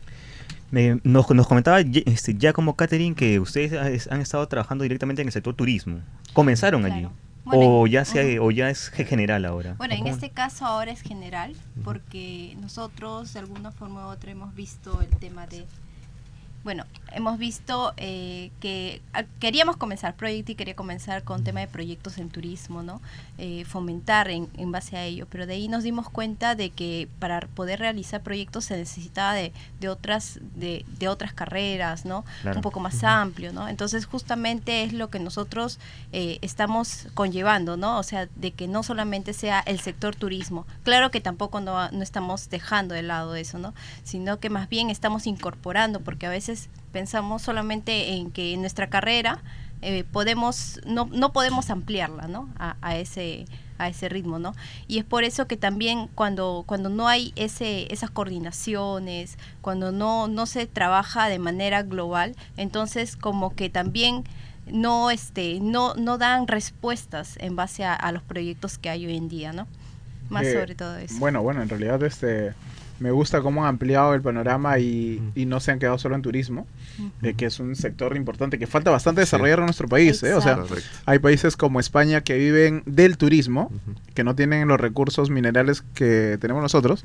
Me, nos, nos comentaba este, ya como Catherine que ustedes han estado trabajando directamente en el sector turismo. ¿Comenzaron claro. allí? Bueno, o, ya se, uh-huh. ¿O ya es general ahora? Bueno, en este caso ahora es general, porque nosotros de alguna forma u otra hemos visto el tema de... Bueno, hemos visto eh, que a, queríamos comenzar, Project T quería comenzar con tema de proyectos en turismo, ¿no? Eh, fomentar en, en base a ello, pero de ahí nos dimos cuenta de que para poder realizar proyectos se necesitaba de, de otras de, de otras carreras, ¿no? Claro. Un poco más uh-huh. amplio, ¿no? Entonces justamente es lo que nosotros eh, estamos conllevando, ¿no? O sea, de que no solamente sea el sector turismo, claro que tampoco no, no estamos dejando de lado eso, ¿no? Sino que más bien estamos incorporando, porque a veces pensamos solamente en que en nuestra carrera eh, podemos no no podemos ampliarla, ¿no? A, a ese a ese ritmo, ¿no? Y es por eso que también cuando, cuando no hay ese, esas coordinaciones, cuando no, no se trabaja de manera global, entonces como que también no, este, no, no dan respuestas en base a, a los proyectos que hay hoy en día, ¿no? Más Eh, sobre todo eso. Bueno, bueno, en realidad este me gusta cómo han ampliado el panorama y, y no se han quedado solo en turismo, eh, que es un sector importante que falta bastante desarrollar en nuestro país. ¿eh? O sea, Correcto. hay países como España que viven del turismo, que no tienen los recursos minerales que tenemos nosotros.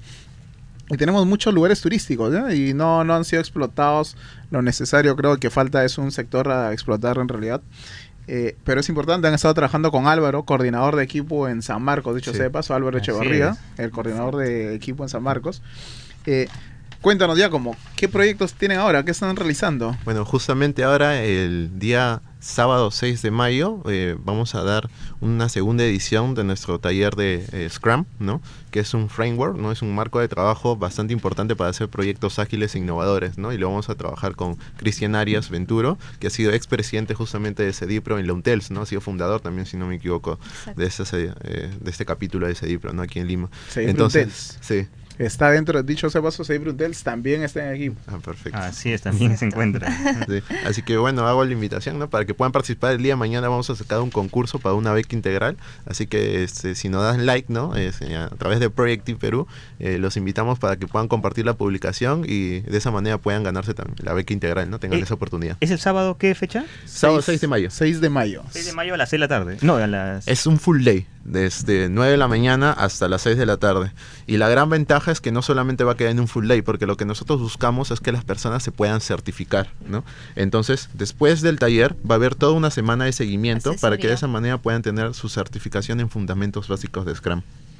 Y tenemos muchos lugares turísticos, ¿eh? Y no, no han sido explotados lo necesario. Creo que falta es un sector a explotar en realidad. Eh, pero es importante, han estado trabajando con Álvaro, coordinador de equipo en San Marcos, dicho Sí. sea de paso, Álvaro Así Echevarría, es. el coordinador de equipo en San Marcos. Eh, cuéntanos ya como, ¿qué proyectos tienen ahora? ¿Qué están realizando? Bueno, justamente ahora, el día sábado seis de mayo, eh, vamos a dar una segunda edición de nuestro taller de eh, Scrum, ¿no? Que es un framework, ¿no? Es un marco de trabajo bastante importante para hacer proyectos ágiles e innovadores, ¿no? Y lo vamos a trabajar con Cristian Arias Venturo, que ha sido expresidente justamente de CEDIPRO en Launtels, ¿no? Ha sido fundador también, si no me equivoco, de, ese, eh, de este capítulo de CEDIPRO, ¿no? Aquí en Lima. CEDIPRO Entonces, sí. Está dentro, dicho sea paso, Save Brutels también está en el equipo. Ah, perfecto. Así es, también se encuentra. Sí. Así que bueno, hago la invitación, ¿no? Para que puedan participar el día de mañana. Vamos a sacar un concurso para una beca integral. Así que este, si nos dan like, ¿no? Es, eh, a través de Project Team Perú, eh, los invitamos para que puedan compartir la publicación y de esa manera puedan ganarse también la beca integral, ¿no? Tengan Eh, esa oportunidad. ¿Es el sábado qué fecha? Sábado seis de mayo. seis de mayo. seis de mayo a las seis de la tarde. No, a las... Es un full day, desde nueve de la mañana hasta las seis de la tarde. Y la gran ventaja es que no solamente va a quedar en un full day, porque lo que nosotros buscamos es que las personas se puedan certificar, ¿no? Entonces, después del taller va a haber toda una semana de seguimiento para que de esa manera puedan tener su certificación en fundamentos básicos de Scrum.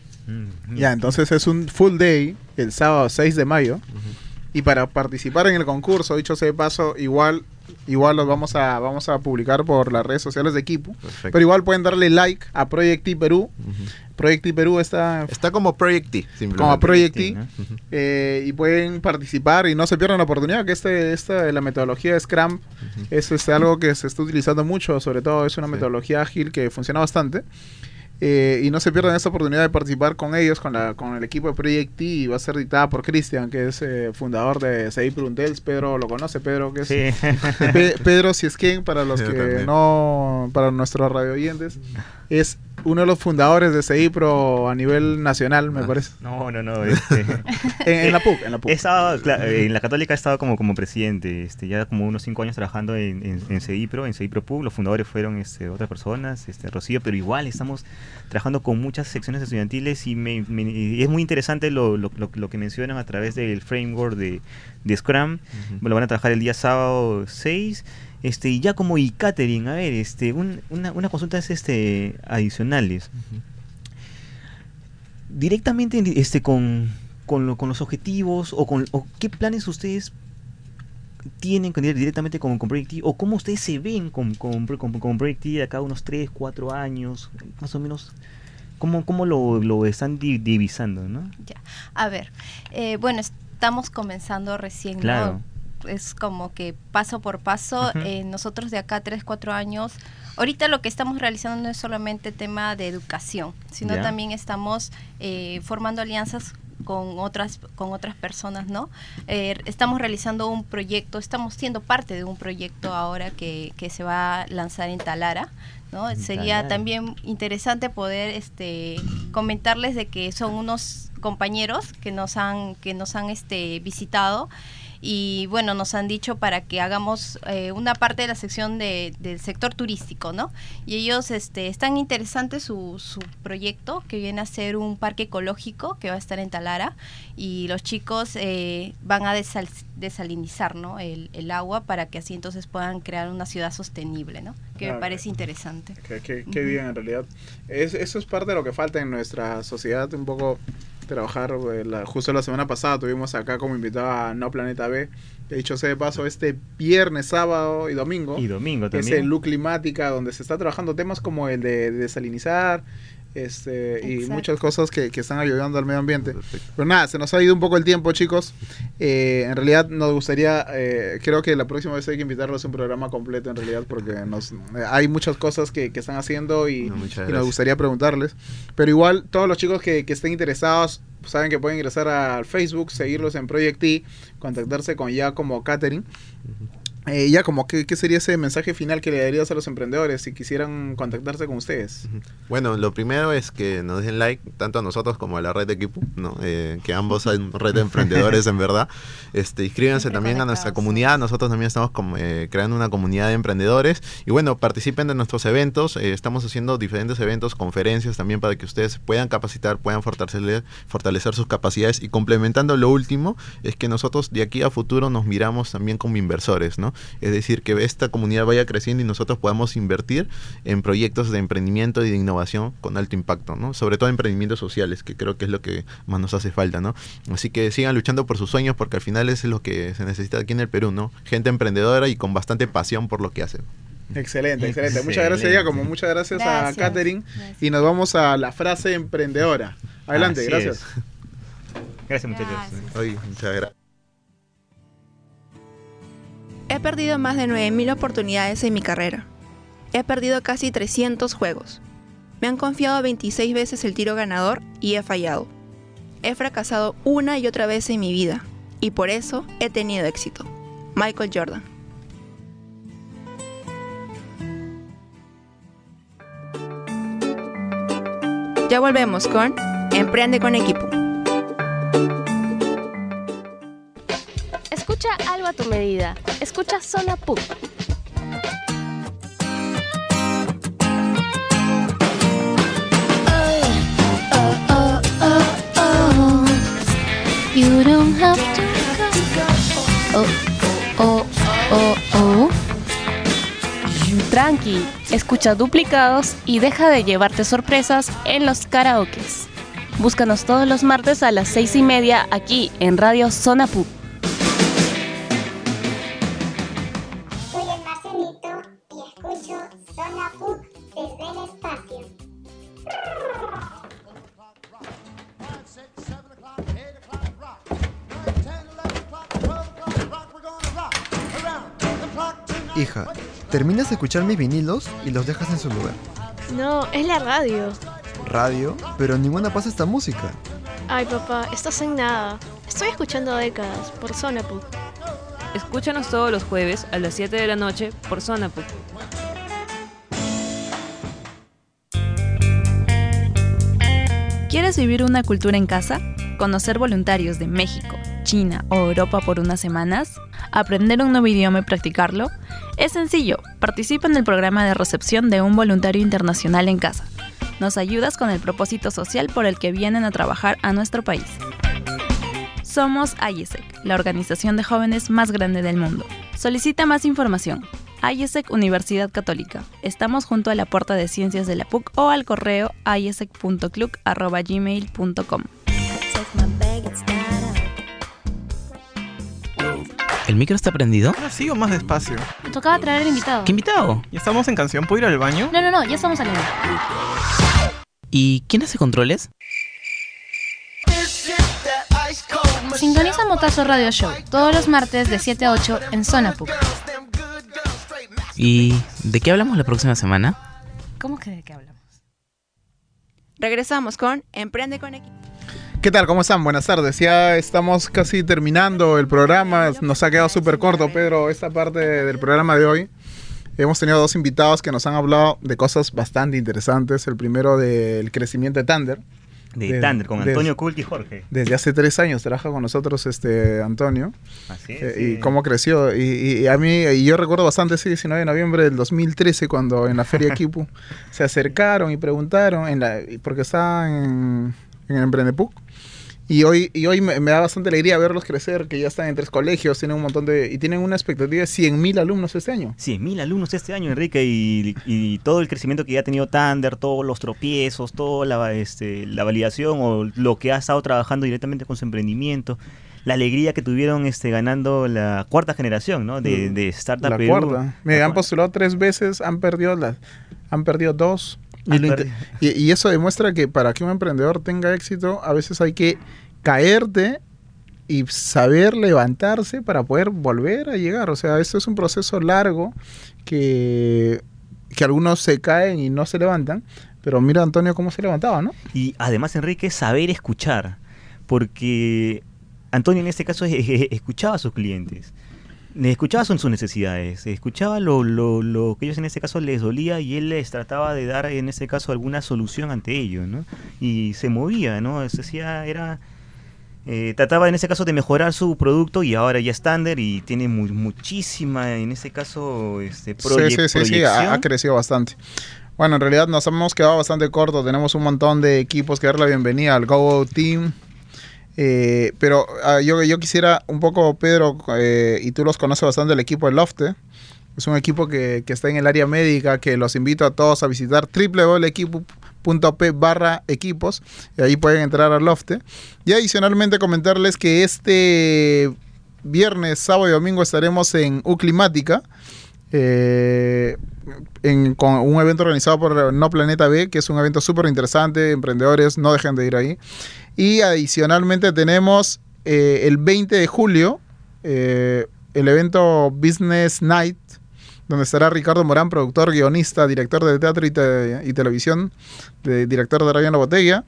Ya, entonces es un full day el sábado seis de mayo. Y para participar en el concurso, dicho sea de paso, igual igual los vamos a vamos a publicar por las redes sociales de equipo. Perfecto. Pero igual pueden darle like a Project T Perú. Project T Perú está está como Project T, simplemente. como Project T, ¿no? eh, y pueden participar y no se pierdan la oportunidad que este esta la metodología de Scrum es, es algo que se está utilizando mucho, sobre todo es una metodología ágil que funciona bastante. Eh, y no se pierdan esa oportunidad de participar con ellos, con la con el equipo de Project T, y va a ser dictada por Cristian, que es eh, fundador de CEDIPRO Brutels. Pedro lo conoce, Pedro, que es Sí. Pe- Pedro Siesquén, para los Yo que también. no, para nuestros radio oyentes, es uno de los fundadores de CEDIPRO a nivel nacional, me parece. No, no, no. Este, En, en la P U C, en la P U He C. estado, cla- en la Católica he estado como, como presidente, este, ya como unos cinco años trabajando en, en, en CEDIPRO, en CEDIPRO P U C. Los fundadores fueron este, otras personas, este, Rocío, pero igual estamos trabajando con muchas secciones estudiantiles y, me, me- y es muy interesante lo, lo, lo, lo que mencionan a través del framework de, de Scrum. Lo van a trabajar el día sábado seis. Este, y ya como y catering, a ver, este, un, una, una consulta es este, adicionales. Directamente este, con, con, lo- con los objetivos o con o qué planes ustedes tienen con- directamente con, con Project T, o cómo ustedes se ven con, con, con, con Project T de acá a unos tres, cuatro años, más o menos, cómo, cómo lo, lo están di- divisando, ¿no? Ya. A ver, eh, bueno, estamos comenzando recién, Claro. ¿no? Es como que paso por paso, Ujú. eh, nosotros de acá tres, cuatro años, ahorita lo que estamos realizando no es solamente tema de educación, sino Ya. también estamos eh, formando alianzas con otras con otras personas, ¿no? Eh, estamos realizando un proyecto, estamos siendo parte de un proyecto ahora que, que se va a lanzar en Talara, ¿no? En Sería Talara. también interesante poder este comentarles de que son unos compañeros que nos han que nos han este visitado y bueno, nos han dicho para que hagamos eh, una parte de la sección de, del sector turístico, ¿no? Y ellos este, están interesantes su, su proyecto, que viene a ser un parque ecológico que va a estar en Talara, y los chicos eh, van a desal, desalinizar, ¿no? el, el agua para que así entonces puedan crear una ciudad sostenible, ¿no? Que Claro. me parece interesante. Qué, qué- qué Ujú. bien, en realidad. Es, eso es parte de lo que falta en nuestra sociedad, un poco trabajar. eh, la- justo la semana pasada tuvimos acá como invitado a No Planeta B. Que dicho sea de paso, este viernes, sábado y domingo. Y domingo Es también. el Luz Climática, donde se está trabajando temas como el de desalinizar, Este, y Exacto. muchas cosas que, que están ayudando al medio ambiente. Pero nada, se nos ha ido un poco el tiempo, chicos. Eh, en realidad nos gustaría, eh, creo que la próxima vez hay que invitarlos a un programa completo en realidad, porque nos, eh, hay muchas cosas que, que están haciendo y, No, muchas y nos gracias. gustaría preguntarles. Pero igual, todos los chicos que, que estén interesados, pues, saben que pueden ingresar al Facebook, seguirlos en Project T, contactarse con ya como Catherine. Eh, ya como, ¿qué, ¿qué sería ese mensaje final que le darías a los emprendedores si quisieran contactarse con ustedes? Bueno, lo primero es que nos den like, tanto a nosotros como a la red de equipo, ¿no? Eh, que ambos son red de emprendedores en verdad. Este, inscríbanse Siempre también a conectados. nuestra comunidad, nosotros también estamos como, eh, creando una comunidad de emprendedores y bueno, participen de nuestros eventos, eh, estamos haciendo diferentes eventos, conferencias también para que ustedes puedan capacitar, puedan fortalecer, fortalecer sus capacidades y complementando lo último, es que nosotros de aquí a futuro nos miramos también como inversores, ¿no? Es decir, que esta comunidad vaya creciendo y nosotros podamos invertir en proyectos de emprendimiento y de innovación con alto impacto, ¿no? Sobre todo emprendimientos sociales, que creo que es lo que más nos hace falta, ¿no? Así que sigan luchando por sus sueños porque al final eso es lo que se necesita aquí en el Perú, ¿no? Gente emprendedora y con bastante pasión por lo que hacen. Excelente, excelente. Excelente. Muchas gracias, Giacomo. Muchas gracias, Gracias. a Catherine. Y nos vamos a la frase emprendedora. Adelante, Así gracias. es. Gracias, muchachos. Gracias. Oye, muchas gracias. He perdido más de nueve mil oportunidades en mi carrera. He perdido casi trescientos juegos. Me han confiado veintiséis veces el tiro ganador y he fallado. He fracasado una y otra vez en mi vida y por eso he tenido éxito. Michael Jordan. Ya volvemos con Emprende con Equipo. Escucha algo a tu medida. Escucha Zona P U C. Oh, oh, oh. You don't have to go. Oh, oh, oh, oh. Tranqui, escucha duplicados y deja de llevarte sorpresas en los karaokes. Búscanos todos los martes a las seis y media aquí en Radio Zona P U C. Soy el Marcelito y escucho Zona P U C desde el espacio. Hija, terminas de escuchar mis vinilos y los dejas en su lugar. No, es la radio. Radio, pero ninguna pasa esta música. Ay, papá, estás en nada. Estoy escuchando décadas por Zona P U C. Escúchanos todos los jueves a las siete de la noche por Zona P U C. ¿Quieres vivir una cultura en casa? ¿Conocer voluntarios de México, China o Europa por unas semanas? ¿Aprender un nuevo idioma y practicarlo? Es sencillo, participa en el programa de recepción de un voluntario internacional en casa. Nos ayudas con el propósito social por el que vienen a trabajar a nuestro país. Somos AIESEC, la organización de jóvenes más grande del mundo. Solicita más información. AIESEC Universidad Católica. Estamos junto a la Puerta de Ciencias de la P U C o al correo aiesec punto cluc arroba gmail punto com. ¿El micro está prendido? Ahora sí o más despacio. Me tocaba traer al invitado. ¿Qué invitado? ¿Ya estamos en canción? ¿Puedo ir al baño? No, no, no, ya estamos saliendo. ¿Y quién hace controles? Sintoniza Motazo Radio Show todos los martes de siete a ocho en Zona P U C. ¿Y de qué hablamos la próxima semana? ¿Cómo que de qué hablamos? Regresamos con Emprende con Equipo. ¿Qué tal? ¿Cómo están? Buenas tardes. Ya estamos casi terminando el programa. Nos ha quedado súper corto, Pedro, esta parte del programa de hoy. Hemos tenido dos invitados que nos han hablado de cosas bastante interesantes. El primero del crecimiento de Thunder. De, de Thunder, con de, Antonio Cult y Jorge. Desde hace tres años trabaja con nosotros este Antonio. Así es, eh, sí. Y cómo creció. Y, y, y a mí, y yo recuerdo bastante ese diecinueve de noviembre del dos mil trece, cuando en la Feria Equipo se acercaron y preguntaron, en la, porque estaban en, en Emprende P U C. Y hoy, y hoy me, me da bastante alegría verlos crecer, que ya están en tres colegios, tienen un montón de... Y tienen una expectativa de cien mil alumnos este año. cien mil alumnos este año, Enrique, y, y todo el crecimiento que ya ha tenido Thunder, todos los tropiezos, toda la, este, la validación o lo que ha estado trabajando directamente con su emprendimiento, la alegría que tuvieron este, ganando la cuarta generación, ¿no? De, de Startup La Perú. cuarta. Me han postulado tres veces, han perdido, las, han perdido dos... Y, lo inte- y, y eso demuestra que para que un emprendedor tenga éxito, a veces hay que caerte y saber levantarse para poder volver a llegar. O sea, esto es un proceso largo que, que algunos se caen y no se levantan. Pero mira, Antonio, cómo se levantaba, ¿no? Y además, Enrique, saber escuchar. Porque Antonio en este caso e- e- escuchaba a sus clientes. Les escuchaba sus sus necesidades, escuchaba lo, lo, lo que ellos en este caso les dolía y él les trataba de dar en este caso alguna solución ante ello, ¿no? Y se movía, ¿no? Es decía, era... Eh, trataba en ese caso de mejorar su producto y ahora ya estándar y tiene mu- muchísima, en ese caso, este, proye- sí, sí, sí, sí, proyección. ha, ha crecido bastante. Bueno, en realidad nos hemos quedado bastante cortos. Tenemos un montón de equipos que dar la bienvenida al Go Team. Eh, pero uh, yo, yo quisiera un poco, Pedro, eh, y tú los conoces bastante, el equipo de Lofte. Es un equipo que, que está en el área médica, que los invito a todos a visitar doble u doble u doble u punto equipo punto p barra equipos, y ahí pueden entrar al Lofte. Y adicionalmente comentarles que este viernes, sábado y domingo estaremos en Uclimática, eh, en, con un evento organizado por No Planeta B, que es un evento súper interesante. Emprendedores, no dejen de ir ahí. Y adicionalmente tenemos eh, el veinte de julio eh, el evento Business Night, donde estará Ricardo Morán, productor, guionista, director de teatro y, te- y televisión, de, director de Radio en la Botella.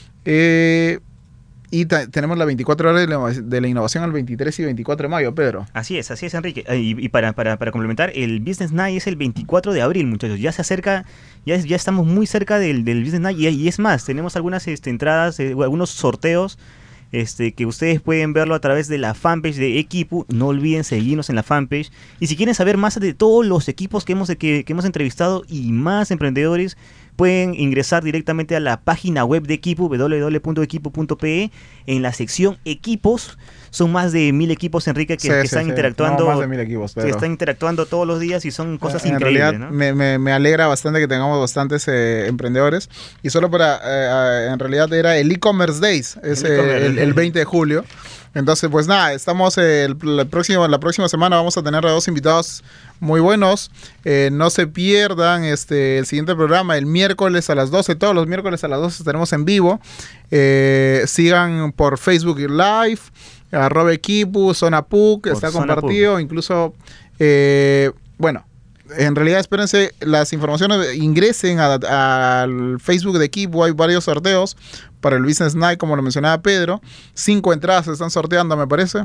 Eh, y ta- tenemos la veinticuatro horas de la, de la innovación el veintitrés y veinticuatro de mayo, Pedro. Así es, así es, Enrique. Eh, Y, y para, para, para complementar, el Business Night es el veinticuatro de abril, muchachos. Ya se acerca, ya, es- ya estamos muy cerca del, del Business Night. Y, y es más, tenemos algunas este, entradas, eh, algunos sorteos este, que ustedes pueden verlo a través de la fanpage de Equipo. No olviden seguirnos en la fanpage. Y si quieren saber más de todos los equipos que hemos, que, que hemos entrevistado y más emprendedores, pueden ingresar directamente a la página web de Equipo, doble u doble u doble u punto equipo punto p e. En la sección equipos, son más de mil equipos, Enrique, que, Sí, que sí, están sí. interactuando. No, más de mil equipos, que Pedro. están interactuando todos los días y son cosas en increíbles, realidad, ¿no? me, me, me alegra bastante que tengamos bastantes eh, emprendedores. Y solo para, eh, en realidad era el e-commerce days, es El eh, e-commerce. el, el veinte de julio. Entonces, pues nada, estamos eh, el, el próximo, la próxima semana vamos a tener a dos invitados muy buenos. Eh, no se pierdan este el siguiente programa el miércoles a las doce. Todos los miércoles a las doce estaremos en vivo. Eh, sigan por Facebook Live, arroba equipo, Zona P U C, Por está Zona compartido. Incluso, eh, bueno, en realidad espérense las informaciones, ingresen a- al Facebook de Equipo, hay varios sorteos para el Business Night, como lo mencionaba Pedro. Cinco entradas se están sorteando, me parece.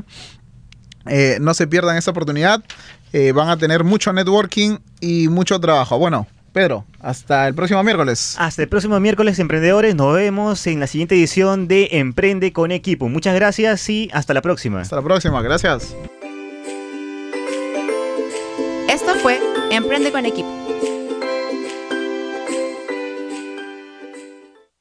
Eh, no se pierdan esa oportunidad. Eh, van a tener mucho networking y mucho trabajo. Bueno, Pedro, hasta el próximo miércoles. Hasta el próximo miércoles, emprendedores. Nos vemos en la siguiente edición de Emprende con Equipo. Muchas gracias y hasta la próxima. Hasta la próxima, gracias. Esto fue Emprende con Equipo.